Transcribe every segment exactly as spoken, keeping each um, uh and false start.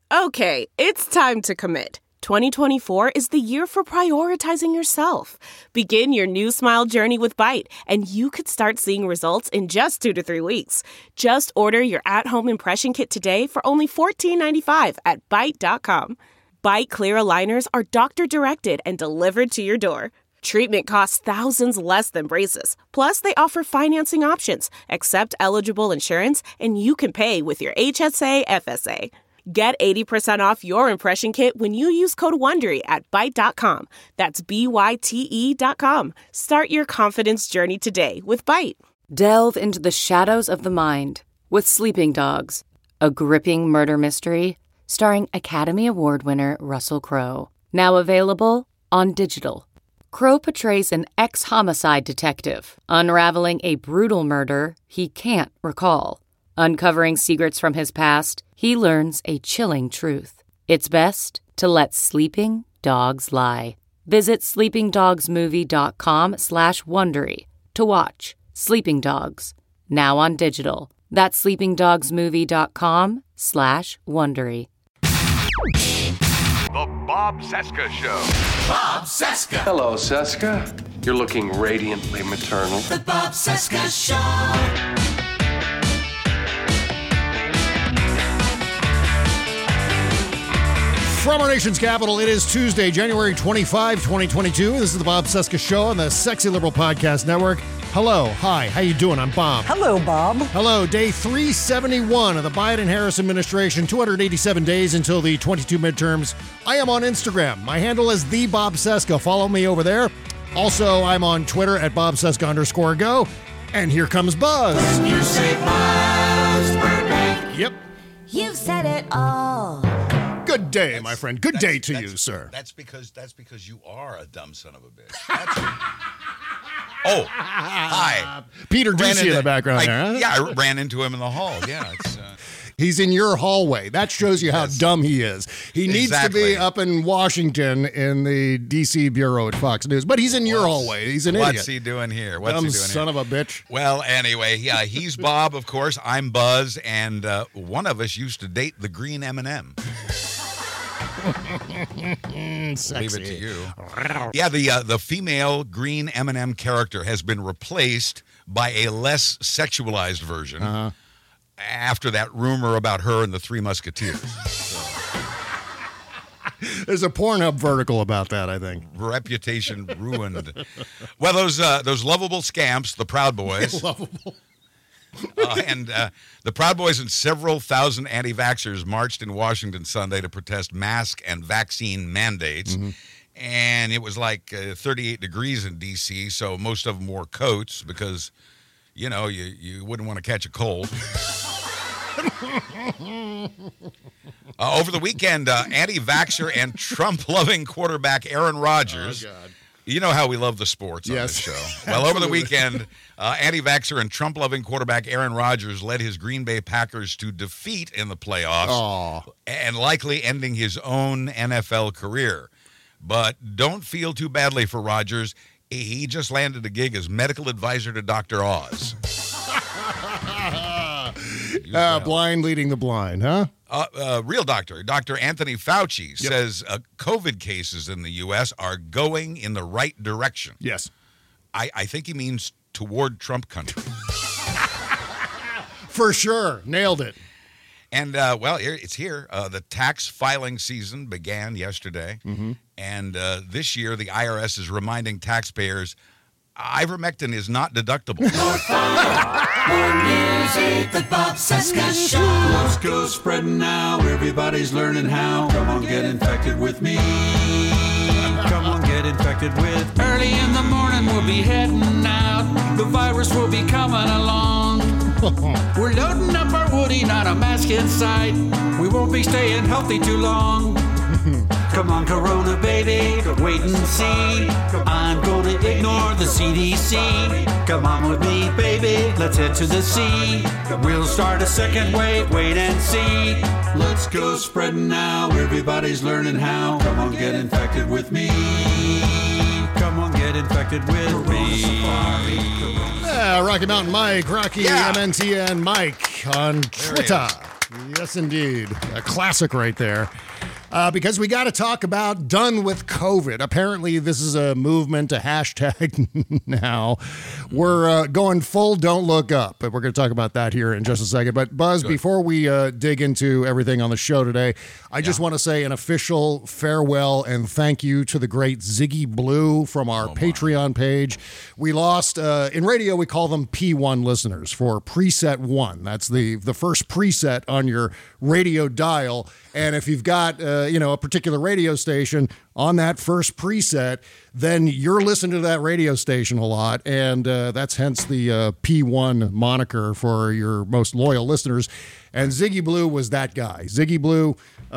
Okay, it's time to commit. twenty twenty-four is the year for prioritizing yourself. Begin your new smile journey with Byte, and you could start seeing results in just two to three weeks. Just order your at-home impression kit today for only fourteen ninety-five at byte dot com. Byte clear aligners are doctor-directed and delivered to your door. Treatment costs thousands less than braces. Plus, they offer financing options, accept eligible insurance, and you can pay with your H S A F S A. Get eighty percent off your impression kit when you use code WONDERY at byte dot com. That's B Y T E dot com. Start your confidence journey today with Byte. Delve into the shadows of the mind with Sleeping Dogs, a gripping murder mystery starring Academy Award winner Russell Crowe. Now available on digital. Crowe portrays an ex-homicide detective unraveling a brutal murder he can't recall. Uncovering secrets from his past, he learns a chilling truth. It's best to let sleeping dogs lie. Visit sleepingdogsmovie.com slash Wondery to watch Sleeping Dogs, now on digital. That's sleepingdogsmovie.com slash Wondery. The Bob Cesca Show. Bob Cesca. Hello, Cesca. You're looking radiantly maternal. The Bob Cesca Show. From our nation's capital, it is Tuesday, January twenty-fifth, twenty twenty-two. This is the Bob Cesca Show on the Sexy Liberal Podcast Network. Hello, hi, how you doing? I'm Bob. Hello, Bob. Hello, day three seventy-one of the Biden-Harris administration, two hundred eighty-seven days until the twenty-two midterms. I am on Instagram. My handle is the Bob Cesca. Follow me over there. Also, I'm on Twitter at Bob Cesca underscore go. And here comes Buzz. When you say Buzz Burbank. Yep. You've said it all. Good day, That's, my friend. Good day to you, that's, sir. That's because that's because you are a dumb son of a bitch. oh, hi. Peter Ran Ducey in the background I, there, huh? Yeah, I ran into him in the hall. Yeah, it's... Uh, He's in your hallway. That shows you how Yes. dumb he is. He needs Exactly. to be up in Washington in the D C bureau at Fox News, but he's in your what's- hallway. He's an What's idiot. he doing here? What's Dumb he doing son here? of a bitch. Well, anyway, yeah, he's Bob, of course. I'm Buzz, and uh, one of us used to date the green M and M. Sexy. Leave it to you. Yeah, the uh, the female green M and M character has been replaced by a less sexualized version Uh-huh. after that rumor about her and the Three Musketeers. There's a Pornhub vertical about that, I think. Reputation ruined. Well, those uh, those lovable scamps, the Proud Boys. Lovable. Uh, and uh, the Proud Boys and several thousand anti-vaxxers marched in Washington Sunday to protest mask and vaccine mandates. Mm-hmm. And it was like uh, thirty-eight degrees in D C, so most of them wore coats because, you know, you, you wouldn't want to catch a cold. uh, over the weekend, uh, anti-vaxxer and Trump-loving quarterback Aaron Rodgers. Oh, God. You know how we love the sports on Yes. this show. Well, over the weekend, uh, anti-vaxxer and Trump-loving quarterback Aaron Rodgers led his Green Bay Packers to defeat in the playoffs Aw. and likely ending his own N F L career. But don't feel too badly for Rodgers. He just landed a gig as medical advisor to Doctor Oz. Uh, blind leading the blind, huh? Uh, uh, real doctor, Doctor Anthony Fauci, says uh, COVID cases in the U S are going in the right direction. Yes. I, I think he means toward Trump country. For sure. Nailed it. And, uh, well, here, it's here. Uh, the tax filing season began yesterday. Mm-hmm. And uh, this year, the I R S is reminding taxpayers ivermectin is not deductible. More music, the Bob Cesca Show. Let's go spreading now. Everybody's learning how. Come on, get infected with me. Come on, get infected with me. Early in the morning, we'll be heading out. The virus will be coming along. We're loading up our woody, not a mask in sight. We won't be staying healthy too long. Come on, Corona, baby, wait and see. I'm gonna ignore the C D C. Come on with me, baby, let's head to the sea. We'll start a second wave, wait and see. Let's go spreading now, everybody's learning how. Come on, get infected with me. Come on, get infected with me. Yeah, Rocky Mountain Mike, Rocky Yeah. M N T N Mike on Twitter. Yes, indeed. A classic right there. Uh, because we got to talk about done with COVID. Apparently, this is a movement, a hashtag now. We're uh, going full don't look up, but we're going to talk about that here in just a second. But Buzz, Good. before we uh, dig into everything on the show today, I yeah. just want to say an official farewell and thank you to the great Ziggy Blue from our oh Patreon page. We lost, uh, in radio, we call them P one listeners for preset one. That's the, the first preset on your radio dial. And if you've got, uh, you know, a particular radio station on that first preset, then you're listening to that radio station a lot. And uh, that's hence the uh, P one moniker for your most loyal listeners. And Ziggy Blue was that guy. Ziggy Blue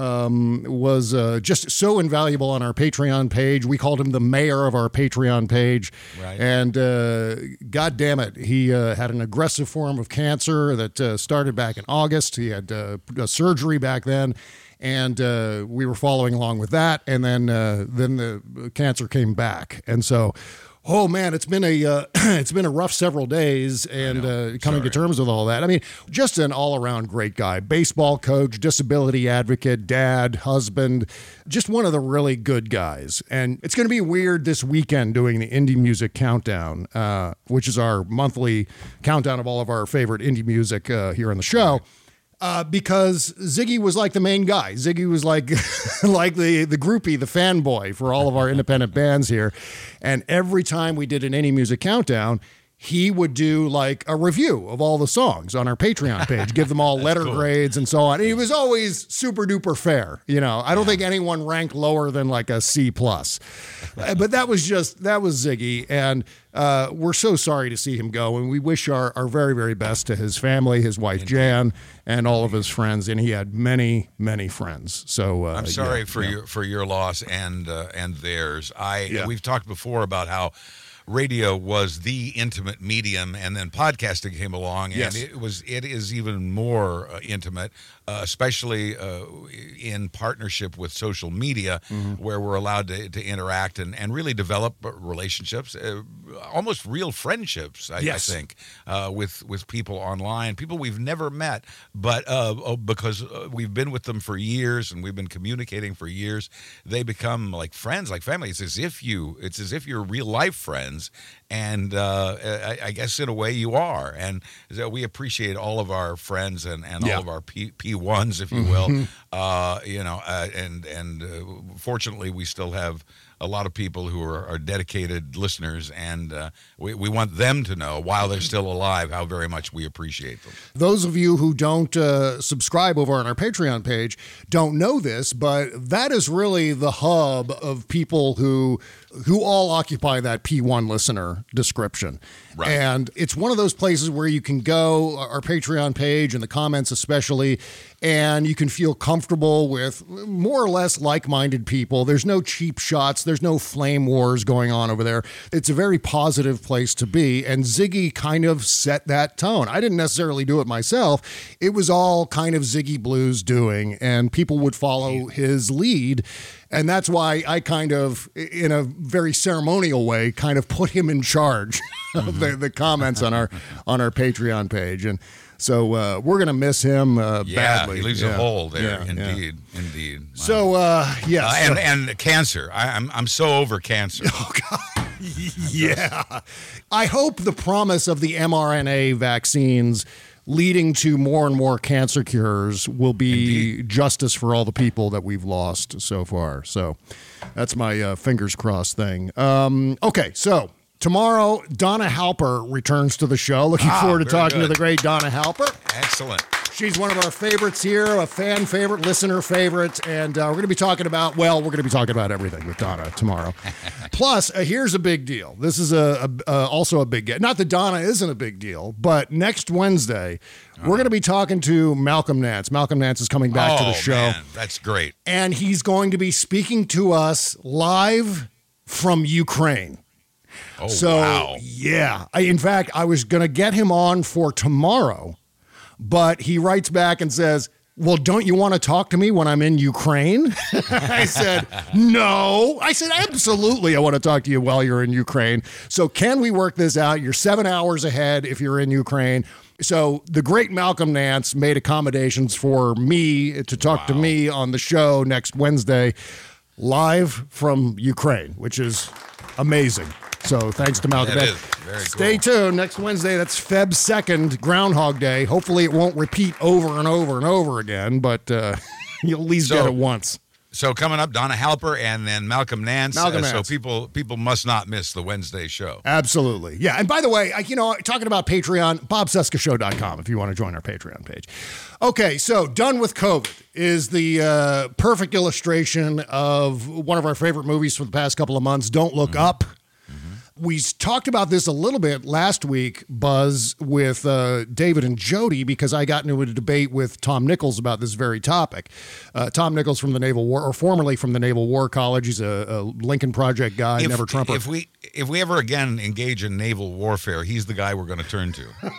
um, was uh, just so invaluable on our Patreon page. We called him the mayor of our Patreon page. Right. And uh, God damn it, he uh, had an aggressive form of cancer that uh, started back in August. He had uh, a surgery back then. And uh, we were following along with that, and then uh, then the cancer came back, and so, oh man, it's been a uh, it's been a rough several days, and uh, coming Sorry. to terms with all that. I mean, just an all around great guy, baseball coach, disability advocate, dad, husband, just one of the really good guys. And it's going to be weird this weekend doing the Indie Music Countdown, uh, which is our monthly countdown of all of our favorite indie music uh, here on the show. Uh, because Ziggy was like the main guy. Ziggy was like like the, the groupie, the fanboy for all of our independent bands here. And every time we did an Indie Music Countdown, he would do like a review of all the songs on our Patreon page, give them all letter cool. grades and so on. And he was always super duper fair. You know, I don't yeah. think anyone ranked lower than like a C plus. But that was just, that was Ziggy. And uh, we're so sorry to see him go. And we wish our, our very, very best to his family, his wife, Indeed. Jan, and all of his friends. And he had many, many friends. So uh, I'm sorry yeah, for yeah. your for your loss and uh, and theirs. I yeah. We've talked before about how radio was the intimate medium, and then podcasting came along, and yes. it was it is even more uh, intimate, uh, especially uh, in partnership with social media, mm-hmm. where we're allowed to, to interact and, and really develop relationships, uh, almost real friendships, I, yes. I think, uh, with with people online, people we've never met, but uh, because we've been with them for years and we've been communicating for years, they become like friends, like family. It's as if you, it's as if you're real life friends. And uh, I, I guess in a way you are. And so we appreciate all of our friends and, and yeah. all of our P, P1s, if you will. Mm-hmm. Uh, you know, uh, and and uh, fortunately we still have a lot of people who are, are dedicated listeners, and uh, we, we want them to know while they're still alive how very much we appreciate them. Those of you who don't uh, subscribe over on our Patreon page don't know this, but that is really the hub of people who who all occupy that P one listener description. Right. And it's one of those places where you can go, our Patreon page and the comments especially, and you can feel comfortable with more or less like-minded people. There's no cheap shots. There's no flame wars going on over there. It's a very positive place to be, and Ziggy kind of set that tone. I didn't necessarily do it myself. It was all kind of Ziggy Blue's doing, and people would follow his lead. And that's why I kind of, in a very ceremonial way, kind of put him in charge of mm-hmm. the, the comments on our on our Patreon page. And so uh, we're going to miss him uh, yeah, badly. He leaves yeah. a hole there. Yeah, indeed, yeah. indeed. Wow. So, uh, yes. Uh, and, and cancer. I, I'm, I'm so over cancer. Oh, God. Yeah. I hope the promise of the mRNA vaccines leading to more and more cancer cures will be Indeed. justice for all the people that we've lost so far. So that's my uh, fingers crossed thing. Um, okay, so tomorrow, Donna Halper returns to the show. Looking ah, forward to talking good. to the great Donna Halper. Excellent. She's one of our favorites here, a fan favorite, listener favorite, and uh, we're going to be talking about, well, we're going to be talking about everything with Donna tomorrow. Plus, uh, here's a big deal. This is a, a uh, also a big deal. Not that Donna isn't a big deal, but next Wednesday, oh. we're going to be talking to Malcolm Nance. Malcolm Nance is coming back oh, to the show. Man, that's great. And he's going to be speaking to us live from Ukraine. Oh, so, wow. yeah. I, in fact, I was going to get him on for tomorrow, but he writes back and says, well, don't you want to talk to me when I'm in Ukraine? I said, no. I said, absolutely, I want to talk to you while you're in Ukraine. So can we work this out? You're seven hours ahead if you're in Ukraine. So the great Malcolm Nance made accommodations for me to talk wow. to me on the show next Wednesday, live from Ukraine, which is amazing. So thanks to Malcolm. That is very Stay cool. tuned. Next Wednesday, that's February second, Groundhog Day. Hopefully it won't repeat over and over and over again, but uh, you'll at least so, get it once. So coming up, Donna Halper and then Malcolm Nance. Malcolm uh, Nance. So people people must not miss the Wednesday show. Absolutely. Yeah. And by the way, I, you know, talking about Patreon, bob cesca show dot com if you want to join our Patreon page. Okay, so Done with COVID is the uh, perfect illustration of one of our favorite movies for the past couple of months, Don't Look mm-hmm. Up. We talked about this a little bit last week, Buzz, with uh, David and Jody, because I got into a debate with Tom Nichols about this very topic. Uh, Tom Nichols from the Naval War, or formerly from the Naval War College. He's a, a Lincoln Project guy, if, never Trumper. If we if we ever again engage in naval warfare, he's the guy we're going to turn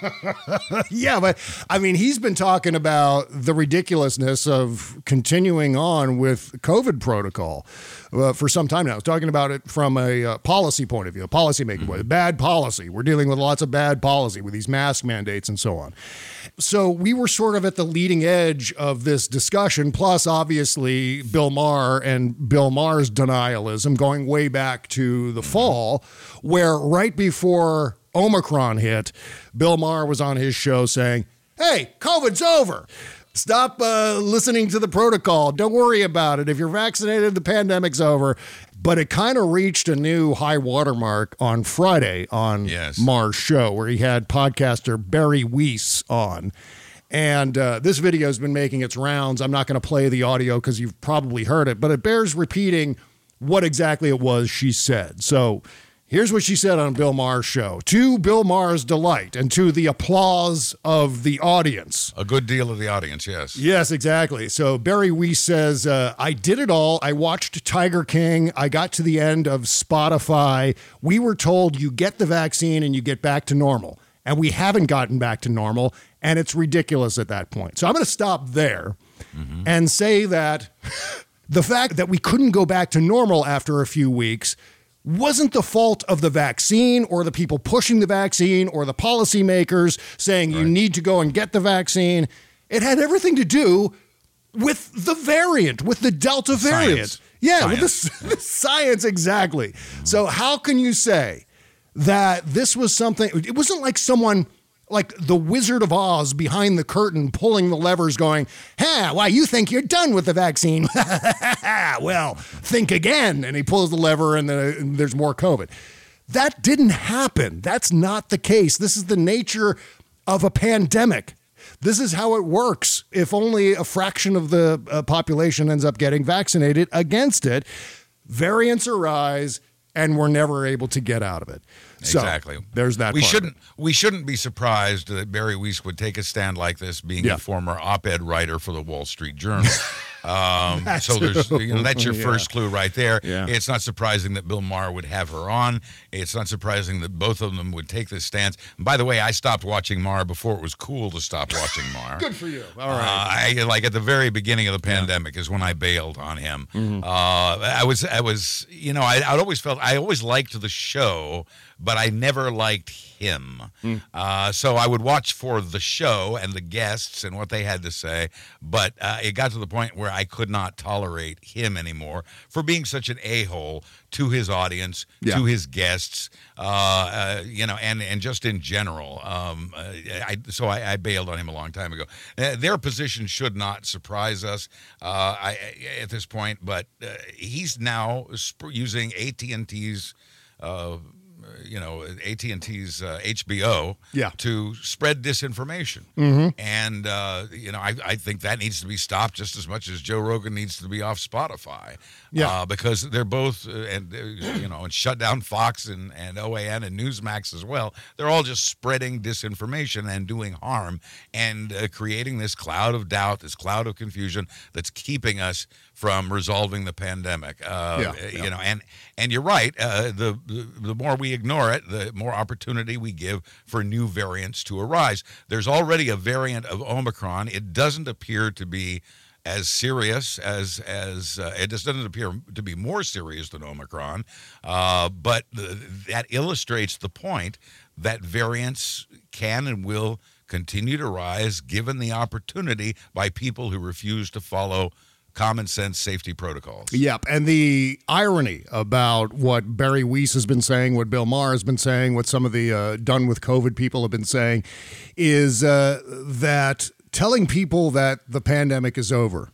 to. Yeah, but I mean, he's been talking about the ridiculousness of continuing on with COVID protocol uh, for some time now. He's talking about it from a uh, policy point of view, a policy making point, bad policy. We're dealing with lots of bad policy with these mask mandates and so on. So we were sort of at the leading edge of this discussion, plus obviously Bill Maher and Bill Maher's denialism going way back to the fall, where right before Omicron hit, Bill Maher was on his show saying, hey, COVID's over. Stop uh, listening to the protocol. Don't worry about it. If you're vaccinated, the pandemic's over. But it kind of reached a new high watermark on Friday on yes. Maher's show, where he had podcaster Barry Weiss on. And uh, this video has been making its rounds. I'm not going to play the audio because you've probably heard it, but it bears repeating what exactly it was she said. So here's what she said on Bill Maher's show. To Bill Maher's delight and to the applause of the audience. A good deal of the audience, yes. Yes, exactly. So Barry Weiss says, uh, I did it all. I watched Tiger King. I got to the end of Spotify. We were told you get the vaccine and you get back to normal. And we haven't gotten back to normal. And it's ridiculous at that point. So I'm going to stop there mm-hmm. and say that the fact that we couldn't go back to normal after a few weeks wasn't the fault of the vaccine or the people pushing the vaccine or the policymakers saying right. you need to go and get the vaccine. It had everything to do with the variant, with the Delta the variant. Science. Yeah, science. with the, the science, exactly. Mm-hmm. So how can you say that this was something, it wasn't like someone like the Wizard of Oz behind the curtain pulling the levers going, huh, why, you think you're done with the vaccine? Well, think again. And he pulls the lever and, the, and there's more COVID. That didn't happen. That's not the case. This is the nature of a pandemic. This is how it works. If only a fraction of the uh, population ends up getting vaccinated against it, variants arise and we're never able to get out of it. So, exactly. There's that. We part shouldn't. We shouldn't be surprised that Barry Weiss would take a stand like this, being yeah. a former op-ed writer for the Wall Street Journal. Um, so there's, you know, that's your yeah. first clue right there. Yeah. It's not surprising that Bill Maher would have her on. It's not surprising that both of them would take this stance. And by the way, I stopped watching Maher before it was cool to stop watching Maher. Good for you. All right. Uh, I, like at the very beginning of the pandemic yeah. is when I bailed on him. Mm-hmm. Uh, I was, I was, you know, I, I always felt, I always liked the show, but I never liked him. Mm. Uh, so I would watch for the show and the guests and what they had to say, but uh, it got to the point where I could not tolerate him anymore for being such an a-hole to his audience, yeah. to his guests, uh, uh, you know, and, and just in general. Um, uh, I, so I, I bailed on him a long time ago. Uh, their position should not surprise us uh, I, at this point, but uh, he's now sp- using A T and T's uh you know, A T and T's uh, H B O yeah. to spread disinformation. Mm-hmm. And, uh, you know, I, I think that needs to be stopped just as much as Joe Rogan needs to be off Spotify. Yeah. Uh, because they're both, uh, and, uh, you know, and shut down Fox and, and O A N and Newsmax as well. They're all just spreading disinformation and doing harm and uh, creating this cloud of doubt, this cloud of confusion that's keeping us from resolving the pandemic. Uh, yeah, yeah. You know, and, and you're right. Uh, the, the the more we ignore it, the more opportunity we give for new variants to arise. There's already a variant of Omicron. It doesn't appear to be as serious as as uh, it just doesn't appear to be more serious than Omicron, uh, but the, that illustrates the point that variants can and will continue to rise given the opportunity by people who refuse to follow common sense safety protocols. Yep. And the irony about what Barry Weiss has been saying, what Bill Maher has been saying, what some of the uh, done with COVID people have been saying is uh, that telling people that the pandemic is over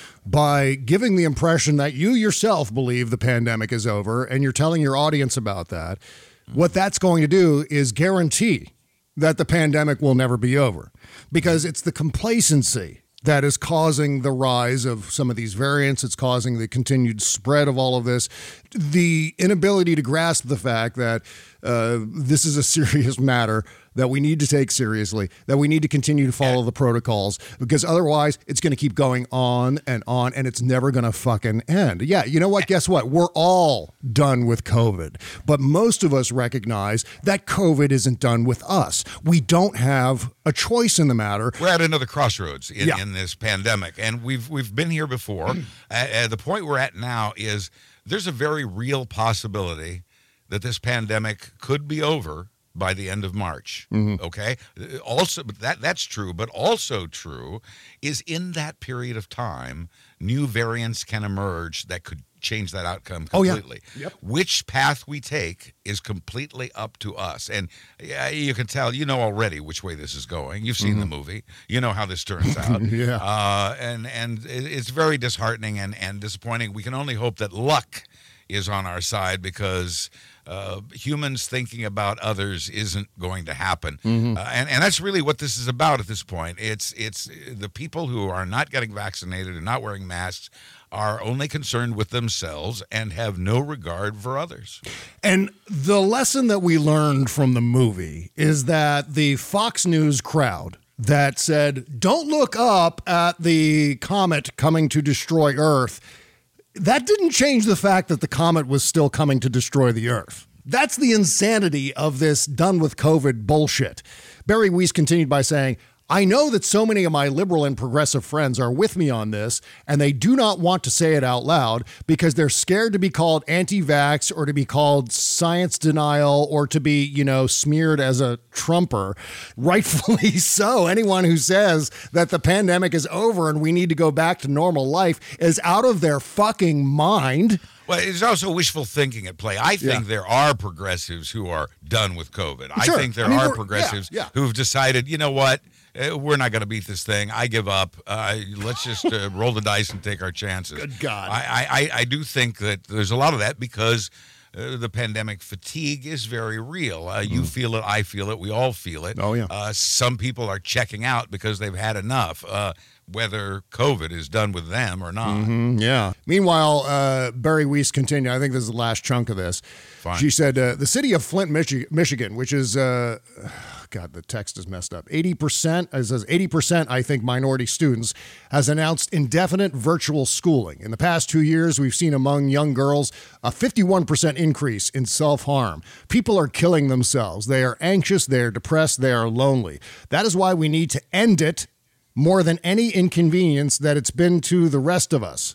by giving the impression that you yourself believe the pandemic is over and you're telling your audience about that, what that's going to do is guarantee that the pandemic will never be over, because it's the complacency that is causing the rise of some of these variants. It's causing the continued spread of all of this. The inability to grasp the fact that uh, this is a serious matter that we need to take seriously, that we need to continue to follow the protocols, because otherwise it's going to keep going on and on, and it's never going to fucking end. Yeah, you know what? Guess what? We're all done with COVID, but most of us recognize that COVID isn't done with us. We don't have a choice in the matter. We're at another crossroads in, yeah. in this pandemic, and we've we've been here before. at, at the point we're at now is there's a very real possibility that this pandemic could be over by the end of March. Mm-hmm. Okay. Also, but that that's true, but also true is in that period of time, new variants can emerge that could change that outcome completely. Oh, yeah. Yep. Which path we take is completely up to us. And yeah, you can tell, you know already which way this is going. You've seen mm-hmm. the movie. You know how this turns out. yeah. Uh, and and it's very disheartening and, and disappointing. We can only hope that luck is on our side, because uh, humans thinking about others isn't going to happen. Mm-hmm. Uh, and, and that's really what this is about at this point. It's, it's the people who are not getting vaccinated and not wearing masks are only concerned with themselves and have no regard for others. And the lesson that we learned from the movie is that the Fox News crowd that said, don't look up at the comet coming to destroy Earth, that didn't change the fact that the comet was still coming to destroy the Earth. That's the insanity of this done with COVID bullshit. Barry Weiss continued by saying, I know that so many of my liberal and progressive friends are with me on this, and they do not want to say it out loud because they're scared to be called anti-vax or to be called science denial or to be, you know, smeared as a Trumper. Rightfully so. Anyone who says that the pandemic is over and we need to go back to normal life is out of their fucking mind. Well, it's also wishful thinking at play. I think Yeah. there are progressives who are done with COVID. Sure. I think there I mean, are we're- progressives yeah, yeah. who've decided, you know what, uh, we're not going to beat this thing. I give up. Uh, let's just uh, roll the dice and take our chances. Good God. I, I, I do think that there's a lot of that because uh, the pandemic fatigue is very real. Uh, you feel it. I feel it. We all feel it. Oh, yeah. Uh, some people are checking out because they've had enough. Uh, whether COVID is done with them or not. Mm, yeah. Meanwhile, uh, Barry Weiss continued. I think this is the last chunk of this. Fine. She said, uh, the city of Flint, Michi- Michigan, which is, uh, God, the text is messed up. eighty percent, it says eighty percent, I think, minority students, has announced indefinite virtual schooling. In the past two years, we've seen among young girls a fifty-one percent increase in self-harm. People are killing themselves. They are anxious. They are depressed. They are lonely. That is why we need to end it more than any inconvenience that it's been to the rest of us.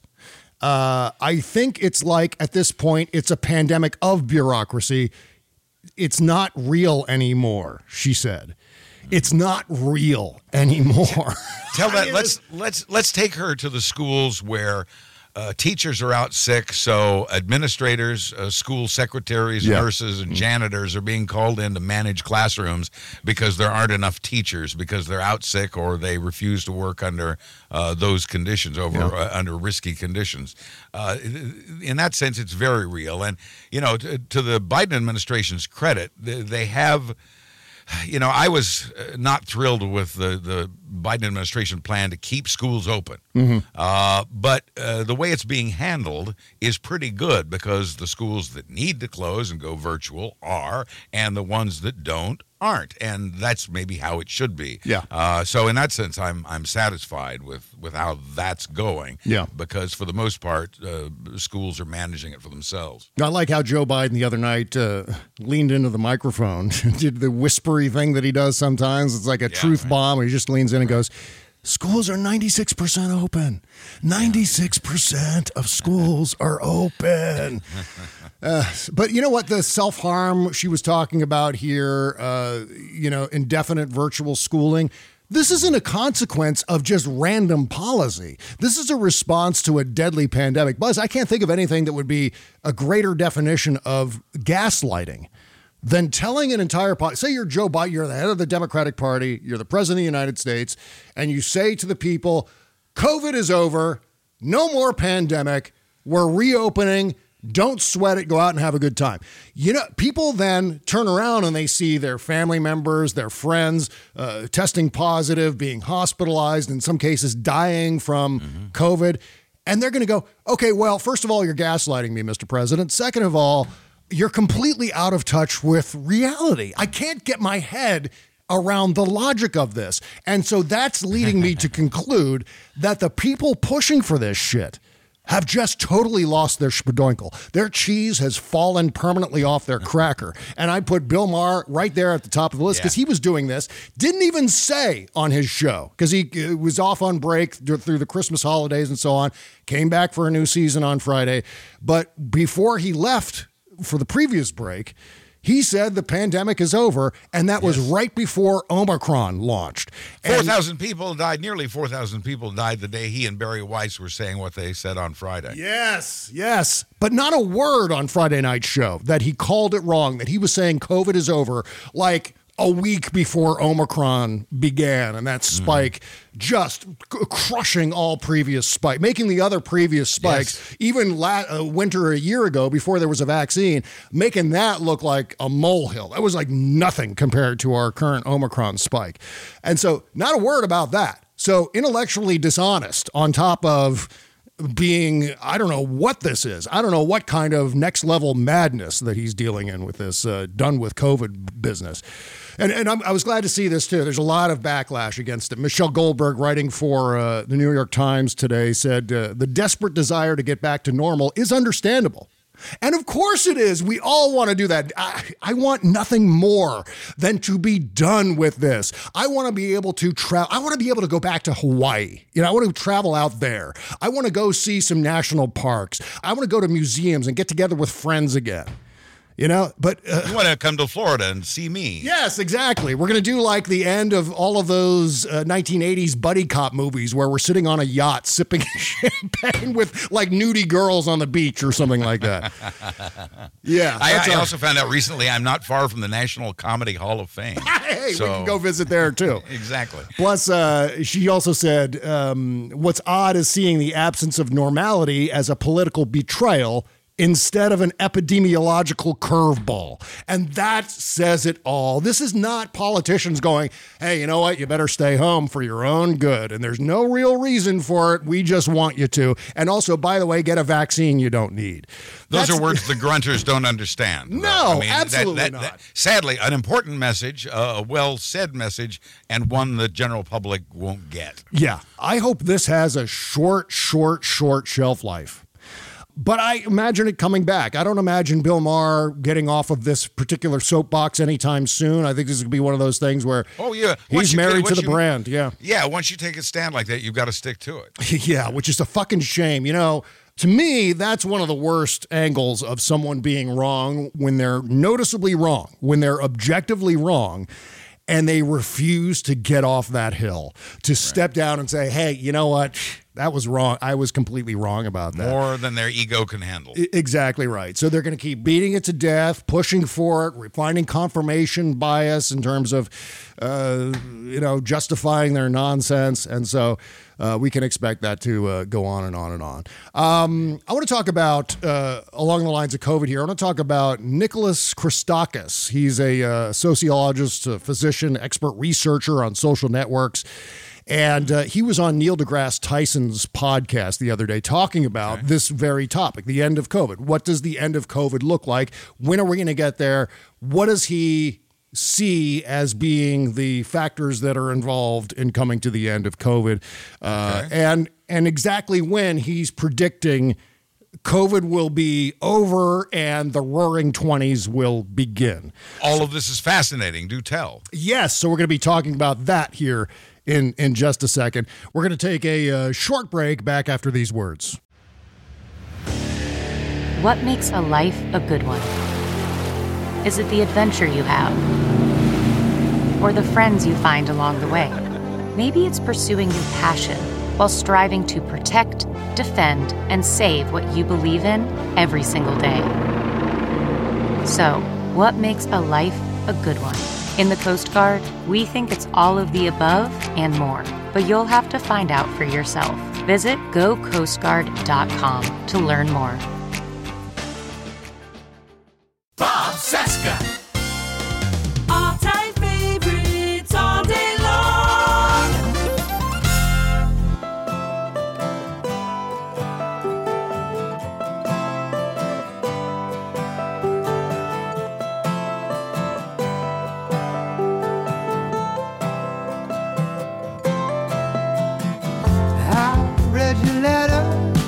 Uh, I think it's like, at this point, it's a pandemic of bureaucracy. It's not real anymore, she said. It's not real anymore. Tell that. Let's let's let's take her to the schools where uh, teachers are out sick, so administrators, uh, school secretaries, Yeah. nurses, and janitors are being called in to manage classrooms because there aren't enough teachers because they're out sick or they refuse to work under uh, those conditions, over Yeah. uh, under risky conditions. Uh, in that sense, it's very real. And you know, to, to the Biden administration's credit, they, they have. You know, I was uh, not thrilled with the, the Biden administration plan to keep schools open. Mm-hmm. Uh, but uh, the way it's being handled is pretty good because the schools that need to close and go virtual are, and the ones that don't aren't. And that's maybe how it should be. Yeah. Uh, so in that sense, I'm I'm satisfied with, with how that's going. Yeah. Because for the most part, uh, schools are managing it for themselves. I like how Joe Biden the other night uh, leaned into the microphone, did the whispery thing that he does sometimes. It's like a Yeah, truth right. bomb. He just leans in and goes, schools are ninety-six percent open. ninety-six percent of schools are open. Uh, but you know what? The self-harm she was talking about here, uh, you know, indefinite virtual schooling, this isn't a consequence of just random policy. This is a response to a deadly pandemic. Buzz, I can't think of anything that would be a greater definition of gaslighting than telling an entire, po- say you're Joe Biden, you're the head of the Democratic Party, you're the president of the United States, and you say to the people, COVID is over, no more pandemic, we're reopening, don't sweat it, go out and have a good time. You know, people then turn around and they see their family members, their friends uh, testing positive, being hospitalized, in some cases dying from mm-hmm. COVID. And they're going to go, okay, well, first of all, you're gaslighting me, Mister President. Second of all, you're completely out of touch with reality. I can't get my head around the logic of this. And so that's leading me to conclude that the people pushing for this shit have just totally lost their spadoinkle. Their cheese has fallen permanently off their cracker. And I put Bill Maher right there at the top of the list because yeah. he was doing this. Didn't even say on his show, because he was off on break through the Christmas holidays and so on, came back for a new season on Friday. But before he left for the previous break, he said the pandemic is over, and that yes. was right before Omicron launched. four thousand people died, nearly four thousand people died the day he and Barry Weiss were saying what they said on Friday. Yes, yes. But not a word on Friday night's show that he called it wrong, that he was saying COVID is over, like a week before Omicron began, and that spike mm. just c- crushing all previous spikes, making the other previous spikes, yes. even la- uh, winter a year ago before there was a vaccine, making that look like a molehill. That was like nothing compared to our current Omicron spike. And so not a word about that. So intellectually dishonest on top of being, I don't know what this is. I don't know what kind of next level madness that he's dealing in with this uh, done with COVID business. And, and I'm, I was glad to see this, too. There's a lot of backlash against it. Michelle Goldberg, writing for uh, the New York Times today, said uh, the desperate desire to get back to normal is understandable. And of course it is. We all want to do that. I, I want nothing more than to be done with this. I want to be able to travel. I want to be able to go back to Hawaii. You know, I want to travel out there. I want to go see some national parks. I want to go to museums and get together with friends again. You know, but uh, you want to come to Florida and see me. Yes, exactly. We're going to do like the end of all of those uh, nineteen eighties buddy cop movies where we're sitting on a yacht sipping champagne with like nudie girls on the beach or something like that. Yeah. I, I also found out recently I'm not far from the National Comedy Hall of Fame. Hey, so. we can go visit there too. Exactly. Plus, uh, she also said, um, what's odd is seeing the absence of normality as a political betrayal instead of an epidemiological curveball. And that says it all. This is not politicians going, hey, you know what? You better stay home for your own good. And there's no real reason for it. We just want you to. And also, by the way, get a vaccine you don't need. Those That's, are words the grunters don't understand. No, I mean, absolutely that, that, not. That, sadly, an important message, uh, a well-said message, and one the general public won't get. Yeah. I hope this has a short, short, short shelf life. But I imagine it coming back. I don't imagine Bill Maher getting off of this particular soapbox anytime soon. I think this is going to be one of those things where oh, yeah. he's married take, to the you, brand. Yeah. Yeah, once you take a stand like that, you've got to stick to it. Yeah, which is a fucking shame. You know, to me, that's one of the worst angles of someone being wrong when they're noticeably wrong, when they're objectively wrong. And they refuse to get off that hill, to right. step down and say, hey, you know what? That was wrong. I was completely wrong about that. More than their ego can handle. I- exactly right. So they're going to keep beating it to death, pushing for it, finding confirmation bias in terms of, uh, you know, justifying their nonsense. And so uh, we can expect that to uh, go on and on and on. Um, I want to talk about, uh, along the lines of COVID here, I want to talk about Nicholas Christakis. He's a uh, sociologist, a physician, expert researcher on social networks. And uh, he was on Neil deGrasse Tyson's podcast the other day talking about okay. this very topic, the end of COVID. What does the end of COVID look like? When are we going to get there? What does he see as being the factors that are involved in coming to the end of COVID? Uh, okay. And and exactly when he's predicting COVID will be over and the roaring twenties will begin. All of this is fascinating. Do tell. Yes. So we're going to be talking about that here in, in just a second. We're going to take a uh, short break back after these words. What makes a life a good one? Is it the adventure you have? Or the friends you find along the way? Maybe it's pursuing your passion while striving to protect, defend, and save what you believe in every single day. So, what makes a life a good one? In the Coast Guard, we think it's all of the above and more, but you'll have to find out for yourself. Visit go coast guard dot com to learn more. Bob Cesca. All-time favorites all day long. I read your letter,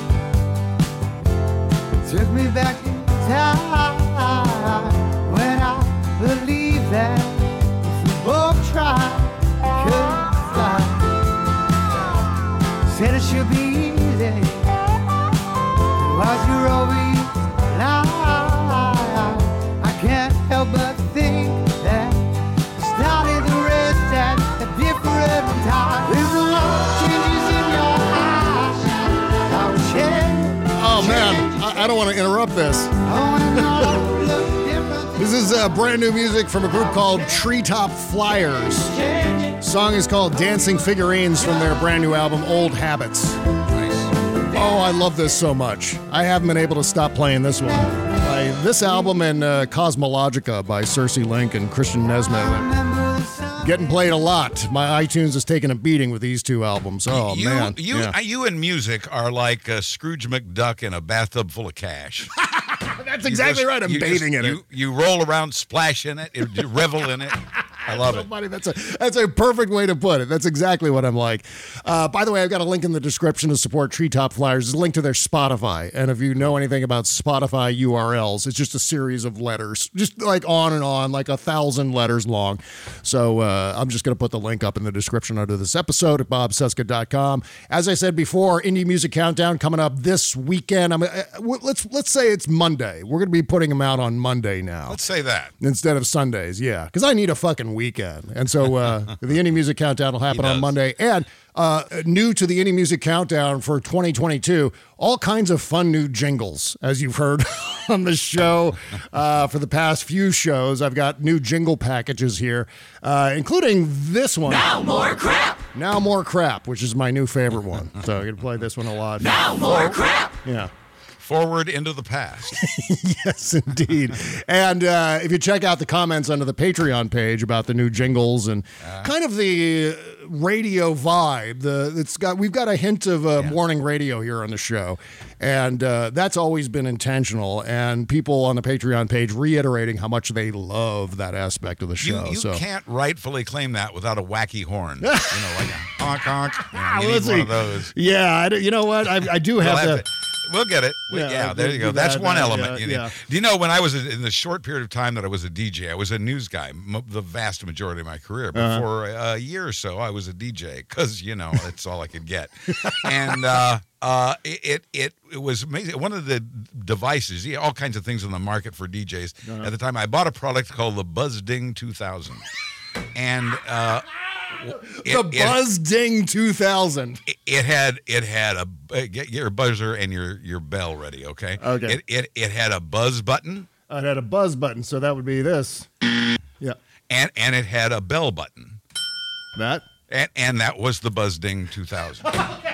took me back in time when I believed that if we both tried, we could fly. Said it should be easy, was your always lie. I can't help but think that you started the rest at a different time. There's a lot of changes in your eyes. I was sharing. Oh, man. I, I don't want to interrupt this. This is uh, brand new music from a group called Treetop Flyers. Song is called Dancing Figurines from their brand new album, Old Habits. Oh, I love this so much. I haven't been able to stop playing this one. By this album and uh, Cosmologica by Cersei Link and Christian Nesmith. Getting played a lot. My iTunes is taking a beating with these two albums. Oh, you, man. You, Yeah. you and music are like uh, Scrooge McDuck in a bathtub full of cash. That's You exactly just- right. I'm you bathing just- in you, it. You roll around, splash in it, you revel in it. I love it. Buddy, that's a that's a perfect way to put it. That's exactly what I'm like. Uh, by the way, I've got a link in the description to support Treetop Flyers. There's a link to their Spotify. And if you know anything about Spotify U R Ls, it's just a series of letters, just like on and on, like a thousand letters long. So uh, I'm just going to put the link up in the description under this episode at bob cesca dot com. As I said before, Indie Music Countdown coming up this weekend. I'm, uh, let's let's say it's Monday. We're going to be putting them out on Monday now. Let's say that. Instead of Sundays, yeah. Because I need a fucking weekend. And so uh, the Indie Music Countdown will happen on Monday. And uh, new to the Indie Music Countdown for twenty twenty-two, all kinds of fun new jingles, as you've heard on the show uh, for the past few shows. I've got new jingle packages here, uh, including this one. Now more crap. Now More Crap, which is my new favorite one. So I'm going to play this one a lot. Now more crap. Yeah. Forward into the past. Yes, indeed. And uh, if you check out the comments under the Patreon page about the new jingles and Uh. kind of the radio vibe, the it's got we've got a hint of uh, morning radio here on the show, and uh, that's always been intentional. And people on the Patreon page reiterating how much they love that aspect of the You, show. you so. can't rightfully claim that without a wacky horn. you know, like a honk honk. You, know, you Let's need one see. of those. Yeah, I do, you know what? I, I do We'll have have to. it. We'll get it. We- Yeah, yeah, I'll there do you go. That's that, one that, element. yeah, you need. yeah. Do you know when I was in the short period of time that I was a D J, I was a news guy m- the vast majority of my career. But Uh-huh. for a year or so, I was a D J because, you know, that's all I could get. And uh, uh, it, it it was amazing. One of the devices, yeah, all kinds of things on the market for D Js. Uh-huh. At the time, I bought a product called the Buzz Ding two thousand. And uh, it- the it- Buzz Ding two thousand. it, it had it had a uh, get your buzzer and your your bell ready, okay? Okay. It it it had a buzz button It had a buzz button, so that would be this. Yeah, and and it had a bell button. that. And and that was the Buzz Ding two thousand.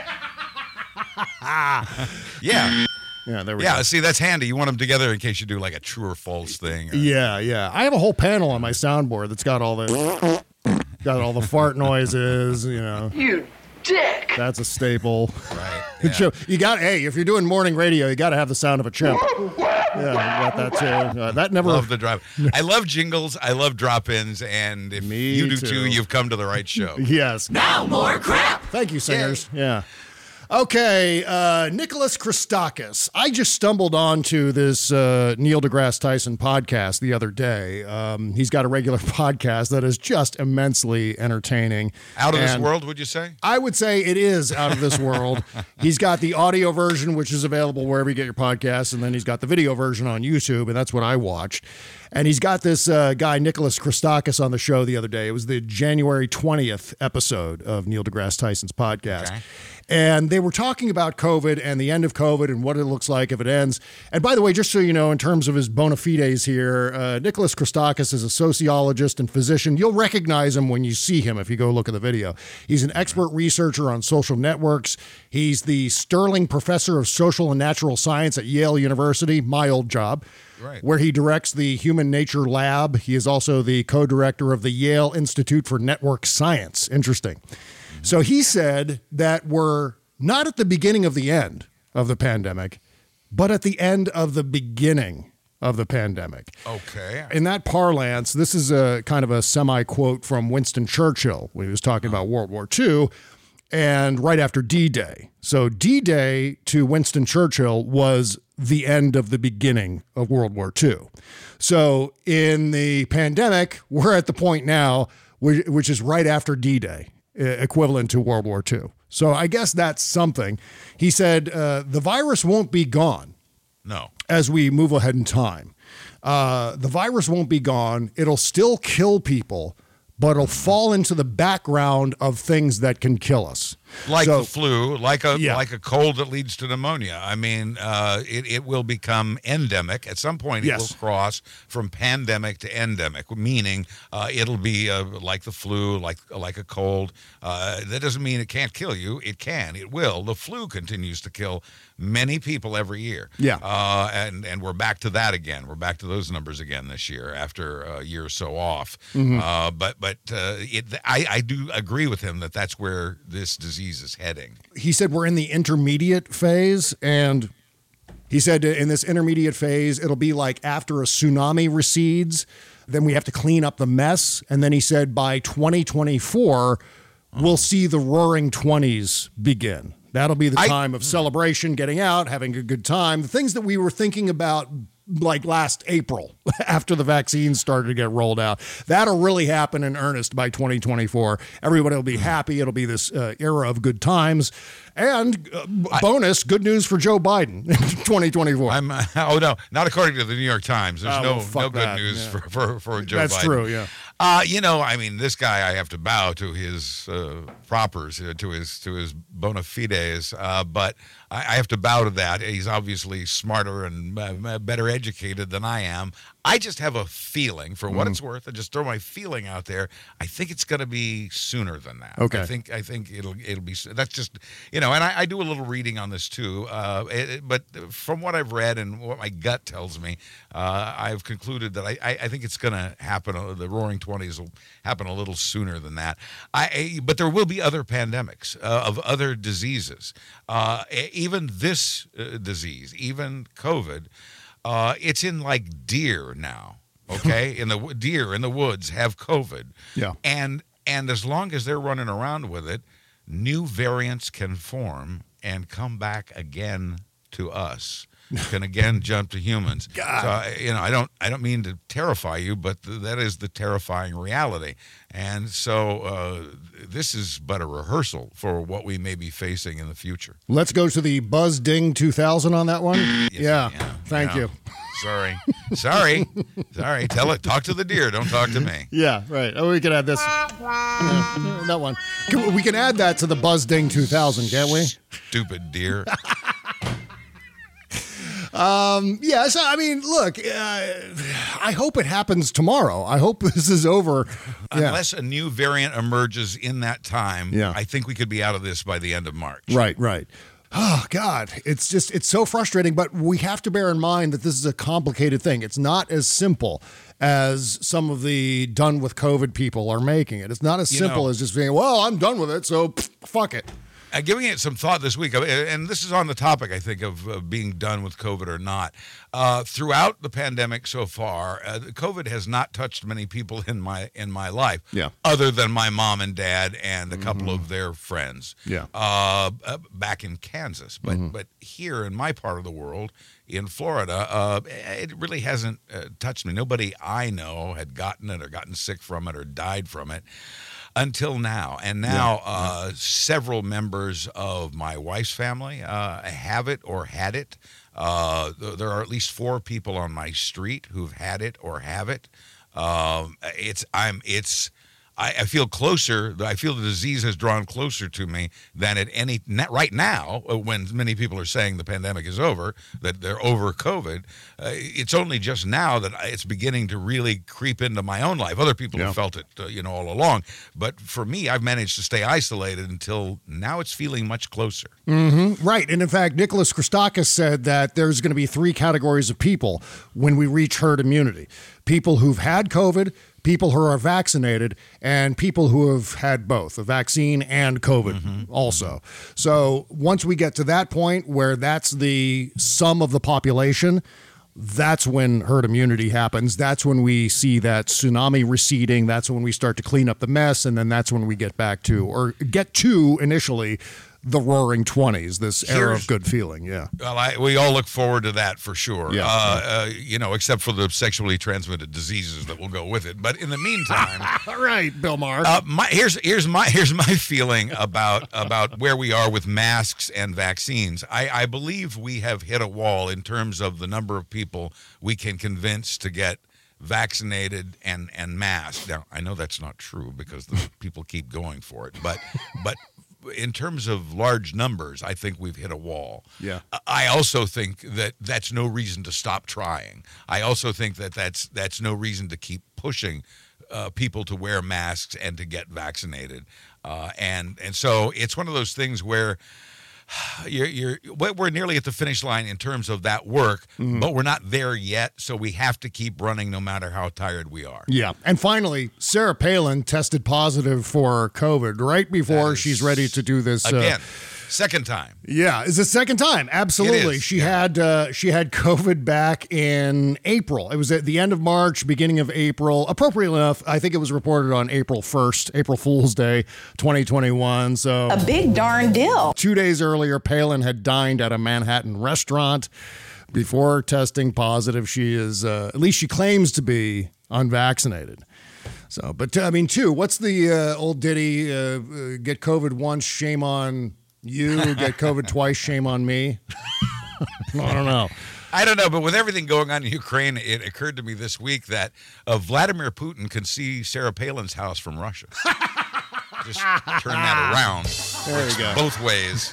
Yeah. Yeah, there we Yeah, go. see, that's handy. You want them together in case you do like a true or false thing. Or, Yeah, yeah. I have a whole panel on my soundboard that's got all the got all the fart noises, you know. You dick. That's a staple. Right. It show- You got hey, if you're doing morning radio, you got to have the sound of a chimp. Yeah, you got that too. Uh, that never Love the drop. I love jingles. I love drop-ins, and if Me you do too. too, you've come to the right show. Yes. Now more crap. Thank you, singers. Yeah. Okay, uh, Nicholas Christakis. I just stumbled onto this uh, Neil deGrasse Tyson podcast the other day. Um, he's got a regular podcast that is just immensely entertaining. Out of and this world, would you say? I would say it is out of this world. He's got the audio version, which is available wherever you get your podcasts, and then he's got the video version on YouTube, and that's what I watched. And he's got this uh, guy, Nicholas Christakis, on the show the other day. It was the January twentieth episode of Neil deGrasse Tyson's podcast. Okay. And they were talking about COVID and the end of COVID and what it looks like if it ends. And by the way, just so you know, in terms of his bona fides here, uh, Nicholas Christakis is a sociologist and physician. You'll recognize him when you see him if you go look at the video. He's an expert researcher on social networks. He's the Sterling Professor of Social and Natural Science at Yale University, my old job. Right. Where he directs the Human Nature Lab. He is also the co-director of the Yale Institute for Network Science. Interesting. Mm-hmm. So he said that we're not at the beginning of the end of the pandemic, but at the end of the beginning of the pandemic. Okay. In that parlance, this is a kind of a semi-quote from Winston Churchill when he was talking about World War Two and right after D-Day. So D-Day to Winston Churchill was the end of the beginning of World War Two. So in the pandemic, we're at the point now, which, which is right after D-Day, equivalent to World War Two. So I guess that's something. He said uh, the virus won't be gone. No. As we move ahead in time. Uh, the virus won't be gone. It'll still kill people, but it'll fall into the background of things that can kill us. Like so, the flu, like a yeah. like a cold that leads to pneumonia. I mean, uh, it, it will become endemic. At some point, it yes. will cross from pandemic to endemic, meaning uh, it'll be uh, like the flu, like like a cold. Uh, that doesn't mean it can't kill you. It can. It will. The flu continues to kill many people every year. Yeah. Uh, and, and we're back to that again. We're back to those numbers again this year after a year or so off. Mm-hmm. Uh, but but uh, it, I, I do agree with him that that's where this disease is heading. He said we're in the intermediate phase, and he said in this intermediate phase, it'll be like after a tsunami recedes, then we have to clean up the mess. And then he said by twenty twenty-four, oh. we'll see the roaring twenties begin. That'll be the time I, of celebration, getting out, having a good time. The things that we were thinking about like last April after the vaccines started to get rolled out. That'll really happen in earnest by twenty twenty-four. Everybody will be happy. It'll be this uh, era of good times. And uh, I, bonus, good news for Joe Biden in twenty twenty-four. I'm, uh, oh, no, not according to the New York Times. There's uh, no, well, no good that. news yeah. for, for, for Joe That's Biden. That's true, yeah. Uh, you know, I mean, this guy, I have to bow to his uh, propers, uh, to his to his bona fides, uh, but I, I have to bow to that. He's obviously smarter and uh, better educated than I am. I just have a feeling, for what mm. it's worth, and just throw my feeling out there. I think it's going to be sooner than that. Okay. I think I think it'll it'll be. That's just, you know, and I, I do a little reading on this too. Uh, it, but from what I've read and what my gut tells me, uh, I've concluded that I, I, I think it's going to happen. Uh, the Roaring Twenties will happen a little sooner than that. I, I but there will be other pandemics uh, of other diseases. Uh, even this uh, disease, even COVID. Uh, it's in like deer now, okay? in the deer in the woods have COVID. Yeah. And and as long as they're running around with it, new variants can form and come back again to us. Can again jump to humans. God. So I- you know, I don't I don't mean to terrify you, but th- that is the terrifying reality. And so uh, this is but a rehearsal for what we may be facing in the future. Let's go to the Buzz Ding two thousand on that one. Yes, yeah. yeah, Thank yeah. you. Sorry. Sorry. Sorry. Tell it. Talk to the deer. Don't talk to me. Yeah, right. Oh, we can add this. Yeah, that one. Can- We can add that to the Buzz Ding two thousand, can't we? Stupid deer. Um, yes, I mean, look, uh, I hope it happens tomorrow. I hope this is over. Yeah. Unless a new variant emerges in that time, Yeah. I think we could be out of this by the end of March. Right, right. Oh, God, it's just, it's so frustrating, but we have to bear in mind that this is a complicated thing. It's not as simple as some of the done with COVID people are making it. It's not as You simple know- as just saying, well, I'm done with it, so pff, fuck it. Uh, giving it some thought this week, uh, and this is on the topic, I think, of uh, being done with COVID or not. Uh, throughout the pandemic so far, uh, COVID has not touched many people in my in my life, Yeah. other than my mom and dad and a couple Mhm. of their friends, Yeah. uh, uh, back in Kansas. But Mhm. but here in my part of the world, in Florida, uh, it really hasn't uh, touched me. Nobody I know had gotten it or gotten sick from it or died from it until now. And now Yeah, uh, several members of my wife's family uh, have it or had it. Uh, th- there are at least four people on my street who've had it or have it. Um, it's I'm it's. I, I feel closer. I feel the disease has drawn closer to me than at any right now. When many people are saying the pandemic is over, that they're over COVID, uh, it's only just now that it's beginning to really creep into my own life. Other people Yeah. have felt it, uh, you know, all along. But for me, I've managed to stay isolated until now. It's feeling much closer. Mm-hmm. Right. And in fact, Nicholas Christakis said that there's going to be three categories of people when we reach herd immunity: people who've had COVID, people who are vaccinated, and people who have had both a vaccine and COVID Mm-hmm. also. So once we get to that point where that's the sum of the population, that's when herd immunity happens. That's when we see that tsunami receding. That's when we start to clean up the mess. And then that's when we get back to, or get to initially, the roaring twenties, this era Here's- of good feeling. Yeah. Well, I, we all look forward to that for sure. Yeah. Uh, uh, you know, except for the sexually transmitted diseases that will go with it. But in the meantime, All right, Bill Maher. uh, my, here's here's my here's my feeling about about where we are with masks and vaccines. I, I believe we have hit a wall in terms of the number of people we can convince to get vaccinated and and masked. Now, I know that's not true because the people keep going for it, but but. In terms of large numbers, I think we've hit a wall. Yeah. I also think that that's no reason to stop trying. I also think that that's that's no reason to keep pushing uh, people to wear masks and to get vaccinated. Uh, and and so it's one of those things where you're you're we're nearly at the finish line in terms of that work, Mhm. but we're not there yet. So we have to keep running no matter how tired we are. Yeah. And finally, Sarah Palin tested positive for COVID right before That is- she's ready to do this. uh, Again, second time. Yeah, it's the second time. Absolutely. It is, she yeah. had uh, she had COVID back in April. It was at the end of March, beginning of April. Appropriately enough, I think it was reported on April first, April Fool's Day, twenty twenty-one. So A big darn deal. two days earlier, Palin had dined at a Manhattan restaurant before testing positive. She is, uh, at least she claims to be, unvaccinated. So, but uh, I mean, too, what's the uh, old ditty? Uh, uh, get COVID once, shame on you. Get COVID twice, shame on me. I don't know. I don't know, but with everything going on in Ukraine, it occurred to me this week that uh, Vladimir Putin can see Sarah Palin's house from Russia. Just turn that around. There you go. Both ways.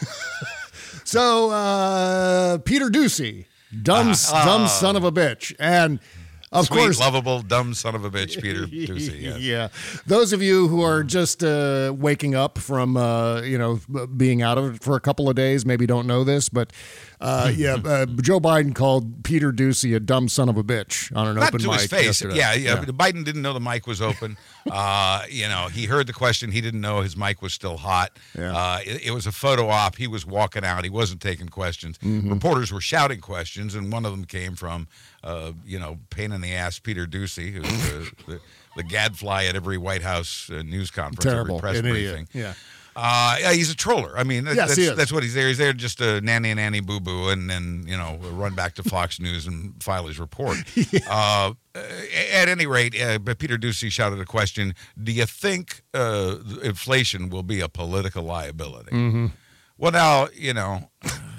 So, uh, Peter Ducey, dumb, Ah, dumb ah. son of a bitch, and of Sweet, course, lovable, dumb son of a bitch, Peter Ducey. Yes. Yeah. Those of you who are just uh, waking up from, uh, you know, being out of it for a couple of days, maybe don't know this, but uh, yeah, uh, Joe Biden called Peter Ducey a dumb son of a bitch on an Not open to mic his face. yesterday. Yeah, yeah, but Biden didn't know the mic was open. uh, you know, he heard the question. He didn't know his mic was still hot. Yeah. Uh, it, it was a photo op. He was walking out. He wasn't taking questions. Mhm. Reporters were shouting questions, and one of them came from, uh, you know, pain in the ass Peter Ducey, who's the, the, the gadfly at every White House uh, news conference, Terrible. every press An idiot. briefing. Yeah. Uh, yeah, he's a troller. I mean, that, Yes, that's, he is. that's what he's there. He's there just to nanny and nanny boo boo, and then you know run back to Fox News and file his report. uh, at any rate, uh, but Peter Ducey shouted a question: do you think uh, inflation will be a political liability? Mhm. Well, now you know.